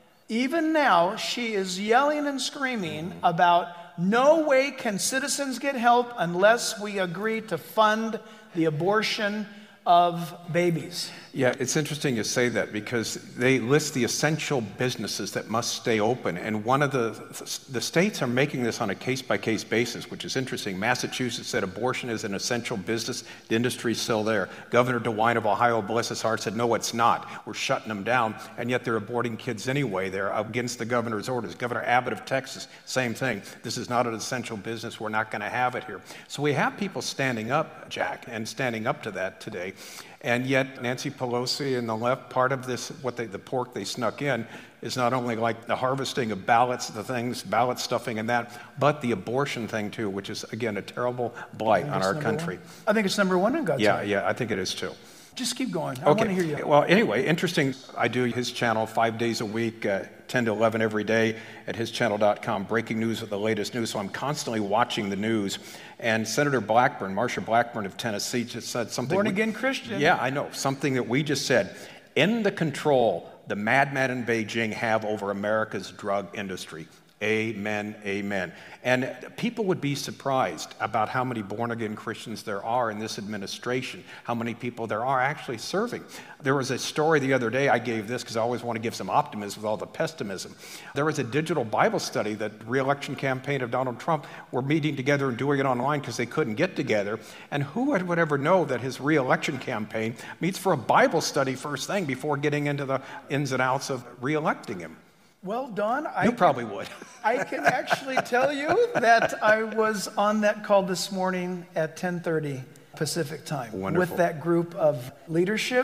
Speaker 2: Even now, she is yelling and screaming about no way can citizens get help unless we agree to fund the abortion of babies.
Speaker 4: Yeah, it's interesting you say that because they list the essential businesses that must stay open. And one of the, the states are making this on a case-by-case basis, which is interesting. Massachusetts said abortion is an essential business. The industry's still there. Governor DeWine of Ohio, bless his heart, said, no, it's not. We're shutting them down. And yet they're aborting kids anyway. They're against the governor's orders. Governor Abbott of Texas, same thing. This is not an essential business. We're not going to have it here. So we have people standing up, Jack, and standing up to that today. And yet Nancy Pelosi and the left, part of this, what they, the pork they snuck in, is not only like the harvesting of ballots, the things, ballot stuffing and that, but the abortion thing too, which is, again, a terrible blight on our country.
Speaker 2: One. I think it's number one in God's
Speaker 4: Yeah,
Speaker 2: hand.
Speaker 4: yeah, I think it is too.
Speaker 2: Just keep going. I
Speaker 4: Okay.
Speaker 2: want to hear you.
Speaker 4: Well, anyway, interesting. I do his channel five days a week, uh, ten to eleven every day at his channel dot com, breaking news with the latest news. So I'm constantly watching the news. And Senator Blackburn, Marsha Blackburn of Tennessee, just said something.
Speaker 2: Born
Speaker 4: we,
Speaker 2: again Christian.
Speaker 4: Yeah, I know. Something that we just said. End the control the madmen in Beijing have over America's drug industry. Amen, amen. And people would be surprised about how many born-again Christians there are in this administration, how many people there are actually serving. There was a story the other day, I gave this because I always want to give some optimism with all the pessimism. There was a digital Bible study that re-election campaign of Donald Trump were meeting together and doing it online because they couldn't get together. And who would ever know that his re-election campaign meets for a Bible study first thing before getting into the ins and outs of re-electing him?
Speaker 2: Well, Don, I
Speaker 4: You probably would.
Speaker 2: I can actually tell you that I was on that call this morning at ten thirty Pacific time.
Speaker 4: Wonderful.
Speaker 2: With that group of leadership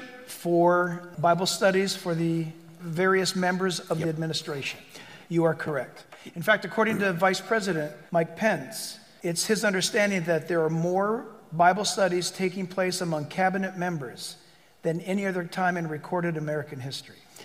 Speaker 2: for Bible studies for the various members of
Speaker 4: Yep.
Speaker 2: the administration. You are correct. In fact, according to Vice President Mike Pence, it's his understanding that there are more Bible studies taking place among cabinet members than any other time in recorded American history.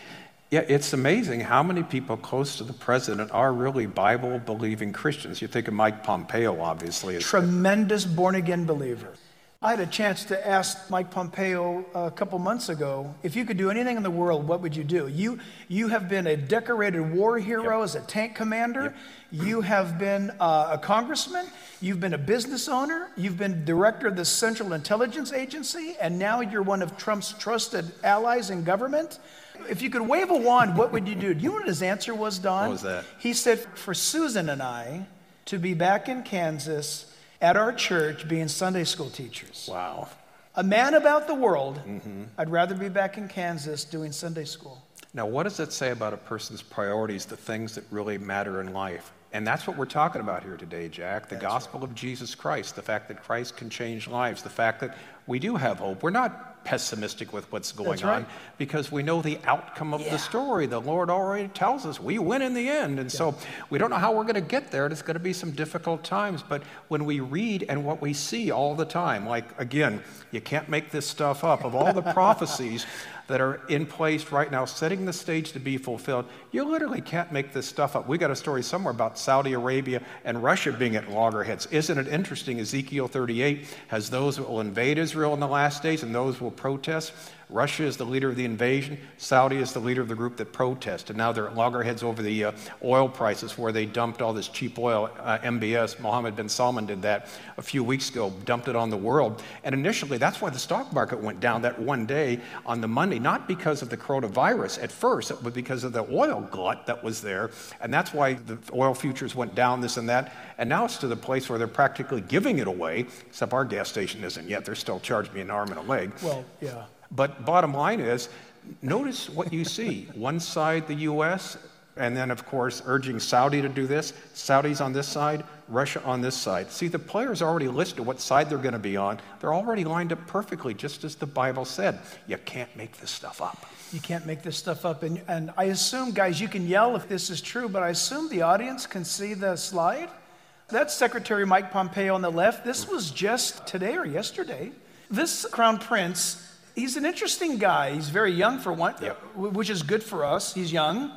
Speaker 4: Yeah, it's amazing how many people close to the president are really Bible-believing Christians. You think of Mike Pompeo, obviously.
Speaker 2: Tremendous born-again believer. I had a chance to ask Mike Pompeo a couple months ago, if you could do anything in the world, what would you do? You you have been a decorated war hero, yep, as a tank commander. Yep. You have been uh, a congressman. You've been a business owner. You've been director of the Central Intelligence Agency, and now you're one of Trump's trusted allies in government. If you could wave a wand, what would you do? Do you know what his answer was, Don?
Speaker 4: What was that?
Speaker 2: He said, for Susan and I to be back in Kansas at our church being Sunday school teachers.
Speaker 4: Wow.
Speaker 2: A man about the world,
Speaker 4: mm-hmm.
Speaker 2: I'd rather be back in Kansas doing Sunday school.
Speaker 4: Now, what does that say about a person's priorities, the things that really matter in life? And that's what we're talking about here today, Jack. The that's gospel right. of Jesus Christ, the fact that Christ can change lives, the fact that we do have hope. We're not pessimistic with what's going
Speaker 2: That's right.
Speaker 4: on because we know the outcome of
Speaker 2: yeah.
Speaker 4: the story. The Lord already tells us we win in the end. And yeah. so we don't know how we're going to get there. It's going to be some difficult times. But when we read and what we see all the time, like, again, you can't make this stuff up. Of all the prophecies that are in place right now, setting the stage to be fulfilled, you literally can't make this stuff up. We got a story somewhere about Saudi Arabia and Russia being at loggerheads. Isn't it interesting? Ezekiel thirty-eight has those that will invade Israel in the last days and those will protest. Russia is the leader of the invasion. Saudi is the leader of the group that protested. Now they're at loggerheads over the uh, oil prices where they dumped all this cheap oil, uh, M B S. Mohammed bin Salman did that a few weeks ago, dumped it on the world. And initially, that's why the stock market went down that one day on the Monday, not because of the coronavirus at first, but because of the oil glut that was there. And that's why the oil futures went down, this and that. And now it's to the place where they're practically giving it away, except our gas station isn't yet. They're still charging me an arm and a leg.
Speaker 2: Well, yeah.
Speaker 4: But bottom line is, notice what you see. One side, the U S, and then, of course, urging Saudi to do this. Saudi's on this side, Russia on this side. See, the players already listed what side they're going to be on. They're already lined up perfectly, just as the Bible said. You can't make this stuff up.
Speaker 2: You can't make this stuff up. And, and I assume, guys, you can yell if this is true, but I assume the audience can see the slide. That's Secretary Mike Pompeo on the left. This was just today or yesterday. This Crown Prince, he's an interesting guy. He's very young for one,
Speaker 4: yep.
Speaker 2: which is good for us. He's young.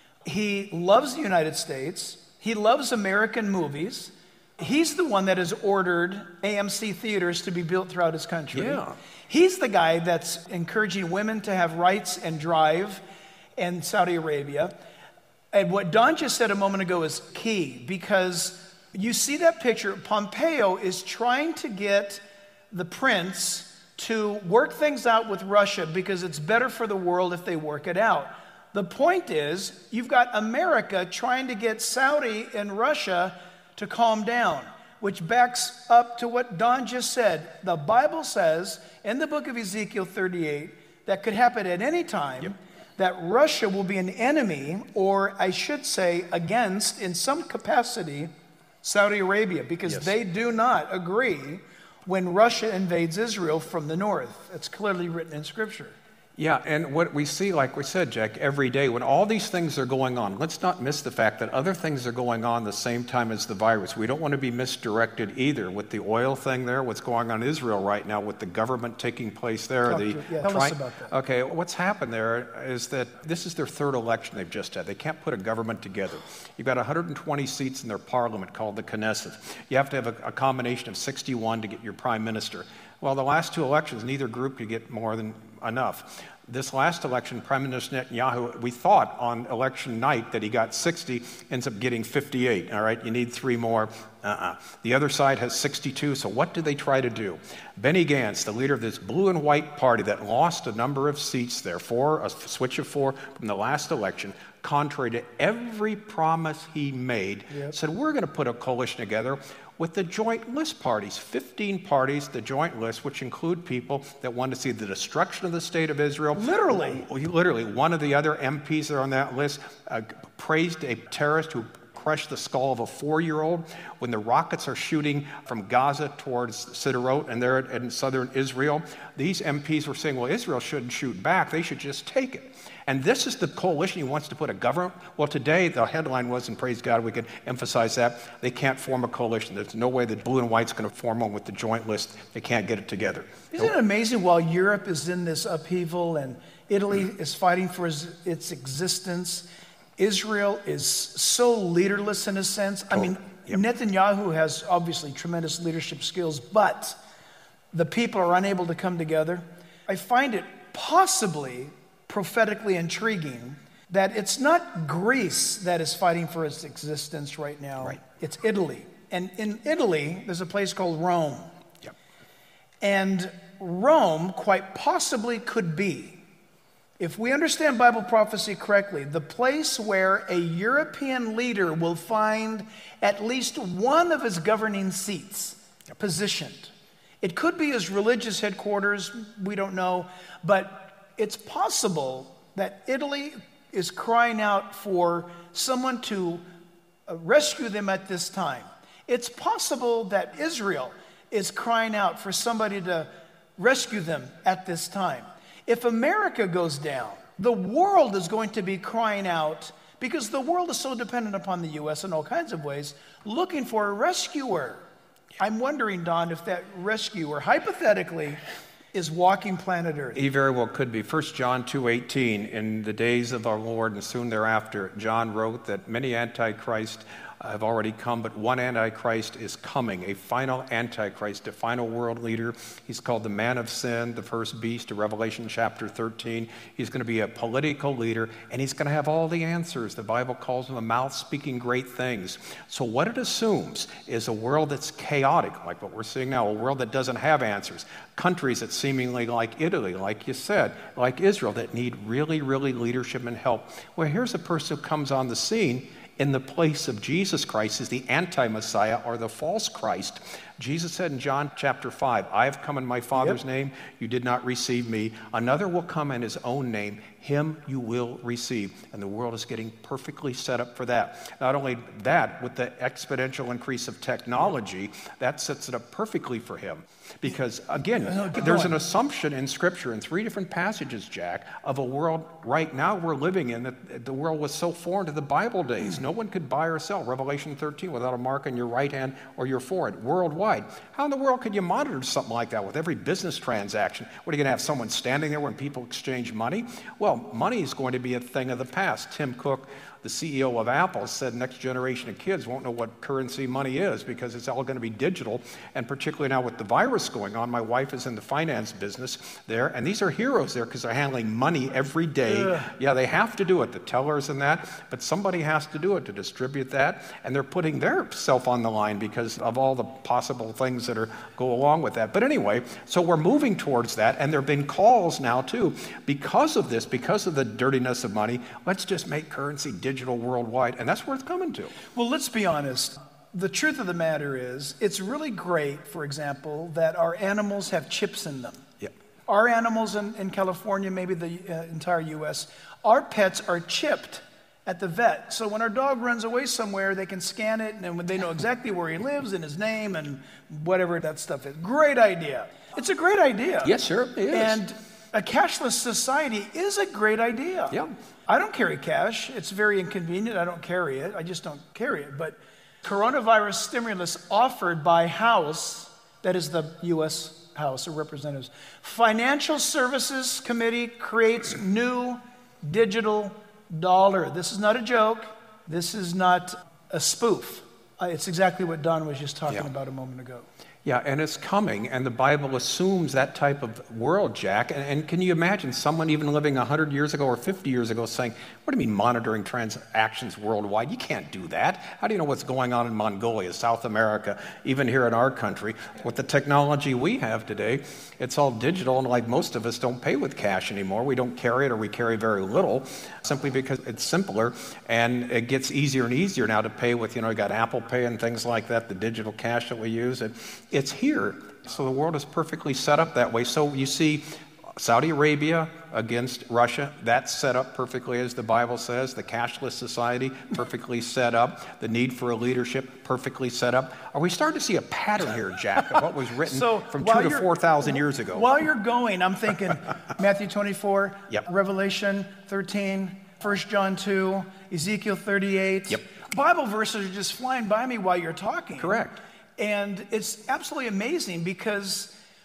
Speaker 2: He loves the United States. He loves American movies. He's the one that has ordered A M C theaters to be built throughout his country.
Speaker 4: Yeah.
Speaker 2: He's the guy that's encouraging women to have rights and drive in Saudi Arabia. And what Don just said a moment ago is key, because you see that picture. Pompeo is trying to get the prince to work things out with Russia because it's better for the world if they work it out. The point is, you've got America trying to get Saudi and Russia to calm down, which backs up to what Don just said. The Bible says in the book of Ezekiel thirty-eight that could happen at any time, yep. that Russia will be an enemy, or I should say against, in some capacity, Saudi Arabia, because yes. they do not agree when Russia invades Israel from the north. It's clearly written in Scripture.
Speaker 4: Yeah, and what we see, like we said, Jack, every day, when all these things are going on, let's not miss the fact that other things are going on the same time as the virus. We don't want to be misdirected either with the oil thing there, what's going on in Israel right now with the government taking place there.
Speaker 2: Talk
Speaker 4: the
Speaker 2: to, yeah, tell
Speaker 4: try-
Speaker 2: us about that.
Speaker 4: Okay, what's happened there is that this is their third election they've just had. They can't put a government together. You've got one hundred twenty seats in their parliament called the Knesset. You have to have a, a combination of sixty-one to get your prime minister. Well, the last two elections, neither group could get more than enough. This last election, Prime Minister Netanyahu, we thought on election night that he got sixty, ends up getting fifty-eight, all right? You need three more. Uh-uh. The other side has sixty-two, so what do they try to do? Benny Gantz, the leader of this blue and white party that lost a number of seats there, four, a switch of four from the last election, contrary to every promise he made, yep. said, we're going to put a coalition together with the Joint List parties, fifteen parties, the Joint List, which include people that want to see the destruction of the state of Israel.
Speaker 2: Literally.
Speaker 4: Literally. One of the other M Ps that are on that list uh, praised a terrorist who crushed the skull of a four-year-old when the rockets are shooting from Gaza towards Sderot and they're in southern Israel. These M Ps were saying, well, Israel shouldn't shoot back. They should just take it. And this is the coalition he wants to put a government. Well, today the headline was, and praise God we can emphasize that, they can't form a coalition. There's no way that blue and white's going to form one with the Joint List. They can't get it together.
Speaker 2: Isn't it amazing while Europe is in this upheaval and Italy is fighting for its, its existence. Israel is so leaderless in a sense. I mean, yep. Netanyahu has obviously tremendous leadership skills, but the people are unable to come together. I find it possibly prophetically intriguing that it's not Greece that is fighting for its existence right now.
Speaker 4: Right.
Speaker 2: It's Italy. And in Italy, there's a place called Rome.
Speaker 4: Yep.
Speaker 2: And Rome quite possibly could be, if we understand Bible prophecy correctly, the place where a European leader will find at least one of his governing seats positioned. It could be his religious headquarters, we don't know, but it's possible that Italy is crying out for someone to rescue them at this time. It's possible that Israel is crying out for somebody to rescue them at this time. If America goes down, the world is going to be crying out, because the world is so dependent upon the U S in all kinds of ways, looking for a rescuer. I'm wondering, Don, if that rescuer, hypothetically, is walking planet Earth.
Speaker 4: He very well could be. First John two eighteen, in the days of our Lord and soon thereafter, John wrote that many antichrists have already come, but one Antichrist is coming, a final Antichrist, a final world leader. He's called the man of sin, the first beast, of Revelation chapter thirteen. He's going to be a political leader, and he's going to have all the answers. The Bible calls him a mouth speaking great things. So what it assumes is a world that's chaotic, like what we're seeing now, a world that doesn't have answers. Countries that seemingly like Italy, like you said, like Israel, that need really, really leadership and help. Well, here's a person who comes on the scene in the place of Jesus Christ is the anti-Messiah or the false Christ. Jesus said in John chapter five, I have come in my Father's yep. name, you did not receive me. Another will come in his own name, him you will receive. And the world is getting perfectly set up for that. Not only that, with the exponential increase of technology, that sets it up perfectly for him. Because again, no, there's an assumption in Scripture in three different passages, Jack, of a world right now we're living in that the world was so foreign to the Bible days. No one could buy or sell, Revelation thirteen, without a mark on your right hand or your forehead, worldwide. How in the world could you monitor something like that with every business transaction? What, are you going to have someone standing there when people exchange money? Well, money is going to be a thing of the past. Tim Cook, the C E O of Apple, said next generation of kids won't know what currency money is because it's all going to be digital. And particularly now with the virus going on, my wife is in the finance business there, and these are heroes there because they're handling money every day. Ugh. Yeah, they have to do it, the tellers and that, but somebody has to do it to distribute that, and they're putting their self on the line because of all the possible things that are go along with that. But anyway, so we're moving towards that, and there have been calls now too, because of this, because of the dirtiness of money, let's just make currency digital. digital worldwide, and that's where it's coming to.
Speaker 2: Well, let's be honest. The truth of the matter is, it's really great, for example, that our animals have chips in them.
Speaker 4: Yep.
Speaker 2: Our animals in, in California, maybe the uh, entire U S, our pets are chipped at the vet. So when our dog runs away somewhere, they can scan it, and they know exactly where he lives and his name and whatever that stuff is. Great idea. It's a great idea.
Speaker 4: Yes, sir, it is.
Speaker 2: And a cashless society is a great idea.
Speaker 4: Yeah.
Speaker 2: I don't carry cash. It's very inconvenient. I don't carry it. I just don't carry it. But coronavirus stimulus offered by House, that is the U S House of Representatives, Financial Services Committee creates new digital dollar. This is not a joke. This is not a spoof. Uh, it's exactly what Don was just talking yeah. about a moment ago.
Speaker 4: Yeah, and it's coming, and the Bible assumes that type of world, Jack. And, and can you imagine someone even living one hundred years ago or fifty years ago saying, what do you mean monitoring transactions worldwide? You can't do that. How do you know what's going on in Mongolia, South America, even here in our country? With the technology we have today, it's all digital, and like most of us don't pay with cash anymore. We don't carry it, or we carry very little, simply because it's simpler, and it gets easier and easier now to pay with, you know, you got Apple Pay and things like that, the digital cash that we use. It, It's here. So the world is perfectly set up that way. So you see Saudi Arabia against Russia, that's set up perfectly as the Bible says. The cashless society, perfectly set up. The need for a leadership, perfectly set up. Are we starting to see a pattern here, Jack, of what was written so from two to four thousand years ago?
Speaker 2: While you're going, I'm thinking Matthew twenty-four,
Speaker 4: yep.
Speaker 2: Revelation thirteen, First John two, Ezekiel thirty-eight.
Speaker 4: Yep.
Speaker 2: Bible verses are just flying by me while you're talking.
Speaker 4: Correct.
Speaker 2: And it's absolutely amazing because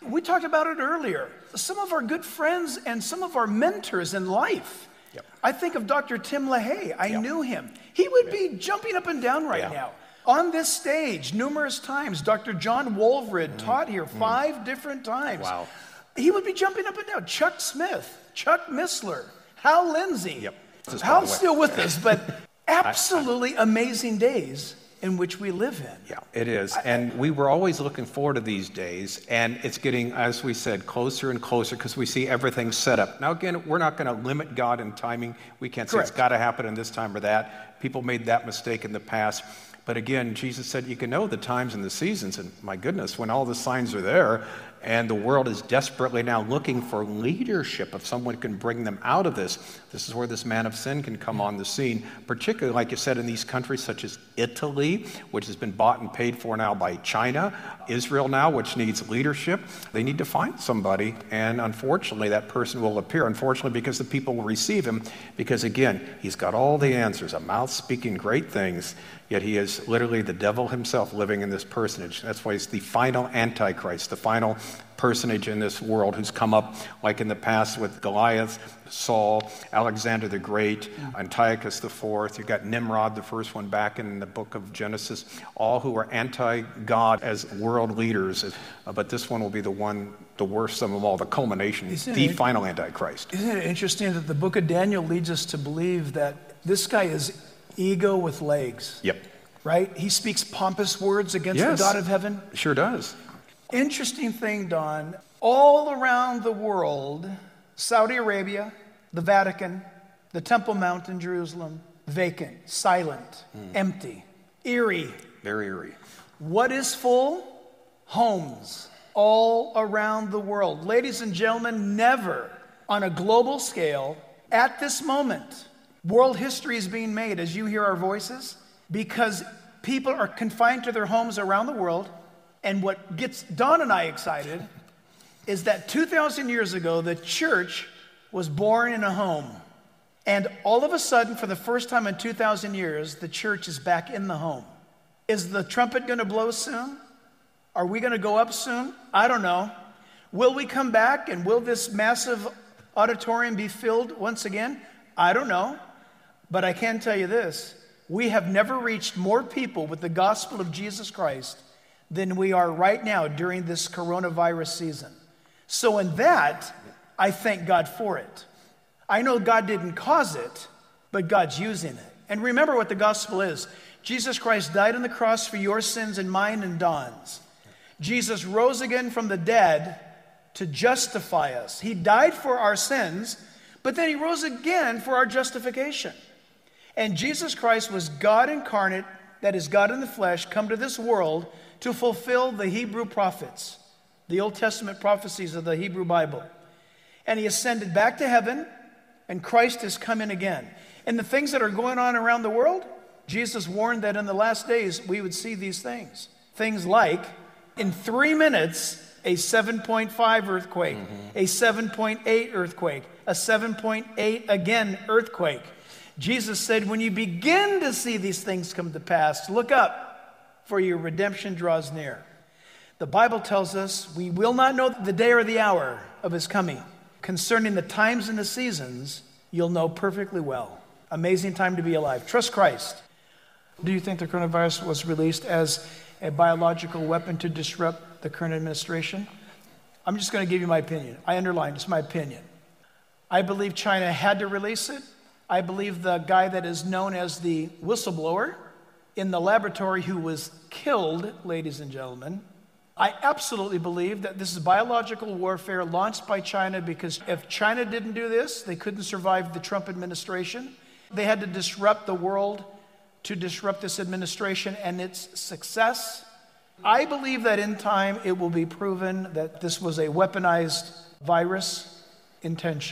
Speaker 2: We talked about it earlier. Some of our good friends and some of our mentors in life.
Speaker 4: Yep.
Speaker 2: I think of Doctor Tim LaHaye. I
Speaker 4: Yep.
Speaker 2: knew him. He would be jumping up and down right
Speaker 4: Yeah.
Speaker 2: now. On this stage, numerous times, Doctor John Wolverid taught here five different times.
Speaker 4: Wow.
Speaker 2: He would be jumping up and down. Chuck Smith, Chuck Missler, Hal Lindsey.
Speaker 4: Yep. This is
Speaker 2: Hal's
Speaker 4: by the
Speaker 2: still with us, but absolutely amazing days in which we live in.
Speaker 4: Yeah, it is. And we were always looking forward to these days. And it's getting, as we said, closer and closer because we see everything set up. Now, again, we're not going to limit God in timing. We can't say
Speaker 2: Correct.
Speaker 4: it's got to happen in this time or that. People made that mistake in the past. But again, Jesus said you can know the times and the seasons. And my goodness, when all the signs are there and the world is desperately now looking for leadership, if someone can bring them out of this, this is where this man of sin can come on the scene, particularly, like you said, in these countries such as Italy, which has been bought and paid for now by China, Israel now, which needs leadership. They need to find somebody, and unfortunately, that person will appear, unfortunately, because the people will receive him, because again, he's got all the answers, a mouth speaking great things, yet he is literally the devil himself living in this personage. That's why he's the final Antichrist, the final personage in this world who's come up like in the past with Goliath, Saul, Alexander the Great, Antiochus the Fourth. You've got Nimrod, the first one back in the book of Genesis, all who are anti-God as world leaders. Uh, but this one will be the one, the worst of them all, the culmination,
Speaker 2: Isn't
Speaker 4: the
Speaker 2: it-
Speaker 4: final Antichrist.
Speaker 2: Isn't it interesting that the book of Daniel leads us to believe that this guy is ego with legs,
Speaker 4: Yep.
Speaker 2: right? He speaks pompous words against
Speaker 4: Yes.
Speaker 2: the God of heaven.
Speaker 4: Sure does.
Speaker 2: Interesting thing, Don, all around the world, Saudi Arabia, the Vatican, the Temple Mount in Jerusalem, vacant, silent, empty, eerie.
Speaker 4: Very eerie.
Speaker 2: What is full? Homes all around the world. Ladies and gentlemen, never on a global scale, at this moment, world history is being made as you hear our voices because people are confined to their homes around the world. And what gets Don and I excited is that two thousand years ago, the church was born in a home. And all of a sudden, for the first time in two thousand years, the church is back in the home. Is the trumpet going to blow soon? Are we going to go up soon? I don't know. Will we come back and will this massive auditorium be filled once again? I don't know. But I can tell you this. We have never reached more people with the gospel of Jesus Christ than we are right now during this coronavirus season. So in that, I thank God for it. I know God didn't cause it, but God's using it. And remember what the gospel is. Jesus Christ died on the cross for your sins and mine and Don's. Jesus rose again from the dead to justify us. He died for our sins, but then he rose again for our justification. And Jesus Christ was God incarnate, that is God in the flesh, come to this world to fulfill the Hebrew prophets, the Old Testament prophecies of the Hebrew Bible. And he ascended back to heaven, and Christ is coming again. And the things that are going on around the world, Jesus warned that in the last days we would see these things. Things like, in three minutes, a seven point five earthquake, mm-hmm. a seven point eight earthquake, a seven point eight again earthquake. Jesus said, when you begin to see these things come to pass, look up, for your redemption draws near. The Bible tells us we will not know the day or the hour of his coming. Concerning the times and the seasons, you'll know perfectly well. Amazing time to be alive. Trust Christ. Do you think the coronavirus was released as a biological weapon to disrupt the current administration? I'm just going to give you my opinion. I underline, it's my opinion. I believe China had to release it. I believe the guy that is known as the whistleblower in the laboratory who was killed, ladies and gentlemen, I absolutely believe that this is biological warfare launched by China because if China didn't do this, they couldn't survive the Trump administration. They had to disrupt the world to disrupt this administration and its success. I believe that in time it will be proven that this was a weaponized virus intentionally.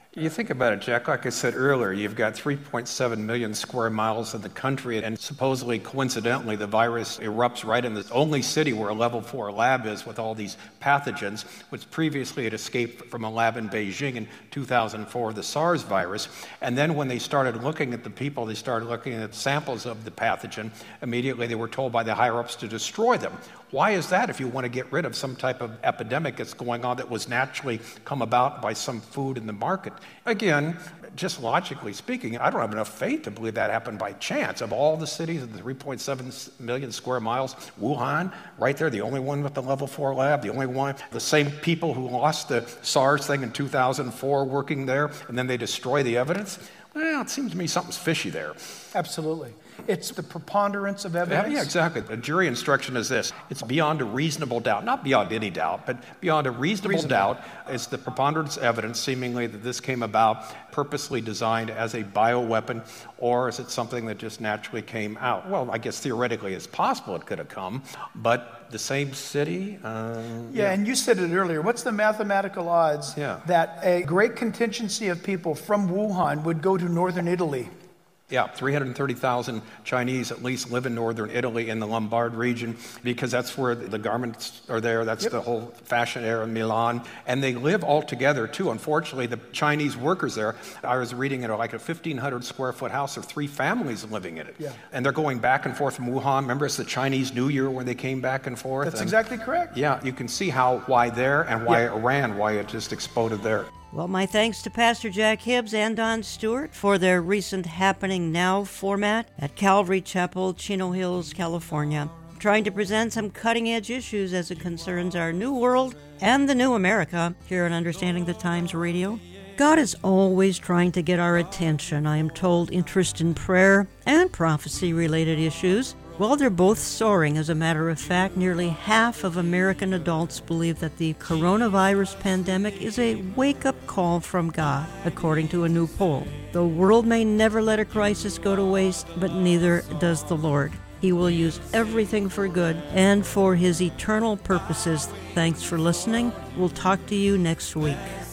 Speaker 4: You think about it, Jack, like I said earlier, you've got three point seven million square miles of the country, and supposedly, coincidentally, the virus erupts right in the only city where a level four lab is with all these pathogens, which previously had escaped from a lab in Beijing in two thousand four, the SARS virus. And then when they started looking at the people, they started looking at samples of the pathogen. Immediately, they were told by the higher-ups to destroy them. Why is that if you want to get rid of some type of epidemic that's going on that was naturally come about by some food in the market? Again, just logically speaking, I don't have enough faith to believe that happened by chance. Of all the cities of the three point seven million square miles, Wuhan, right there, the only one with the level four lab, the only one, the same people who lost the SARS thing in two thousand four working there, and then they destroy the evidence. Well, it seems to me something's fishy there.
Speaker 2: Absolutely. It's the preponderance of evidence.
Speaker 4: Yeah, exactly. The jury instruction is this. It's beyond a reasonable doubt, not beyond any doubt, but beyond a reasonable, reasonable. doubt is the preponderance evidence seemingly that this came about purposely designed as a bioweapon, or is it something that just naturally came out? Well, I guess theoretically it's possible it could have come, but the same city? Uh,
Speaker 2: yeah, yeah, and you said it earlier. What's the mathematical odds
Speaker 4: yeah.
Speaker 2: that a great contingency of people from Wuhan would go to northern Italy?
Speaker 4: Yeah, three hundred thirty thousand Chinese at least live in northern Italy in the Lombard region because that's where the garments are there. That's yep. the whole fashion era in Milan. And they live all together, too. Unfortunately, the Chinese workers there, I was reading it, like a fifteen hundred square foot house of three families living in it.
Speaker 2: Yeah.
Speaker 4: And they're going back and forth from Wuhan. Remember, it's the Chinese New Year when they came back and forth.
Speaker 2: That's
Speaker 4: and,
Speaker 2: exactly correct.
Speaker 4: Yeah, you can see how why there and why
Speaker 2: yeah.
Speaker 4: Iran, why it just exploded there.
Speaker 3: Well, my thanks to Pastor Jack Hibbs and Don Stewart for their recent Happening Now format at Calvary Chapel, Chino Hills, California, trying to present some cutting-edge issues as it concerns our new world and the new America here on Understanding the Times Radio. God is always trying to get our attention, I am told, interest in prayer and prophecy-related issues. Well, they're both soaring. As a matter of fact, nearly half of American adults believe that the coronavirus pandemic is a wake-up call from God, according to a new poll. The world may never let a crisis go to waste, but neither does the Lord. He will use everything for good and for His eternal purposes. Thanks for listening. We'll talk to you next week.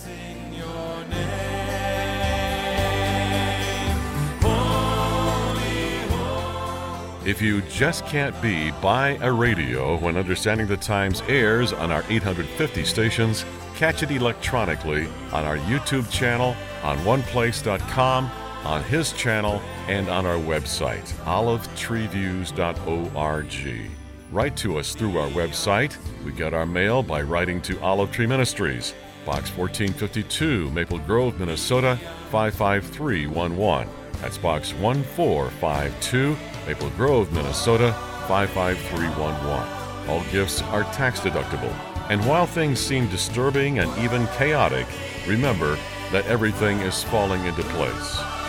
Speaker 1: If you just can't be by a radio when Understanding the Times airs on our eight hundred fifty stations, catch it electronically on our YouTube channel, on one place dot com, on his channel, and on our website, olive tree views dot org. Write to us through our website. We get our mail by writing to Olive Tree Ministries, Box fourteen fifty-two, Maple Grove, Minnesota, five five three one one. That's Box one four five two, Maple Grove, Minnesota, five five three one one. All gifts are tax deductible. And while things seem disturbing and even chaotic, remember that everything is falling into place.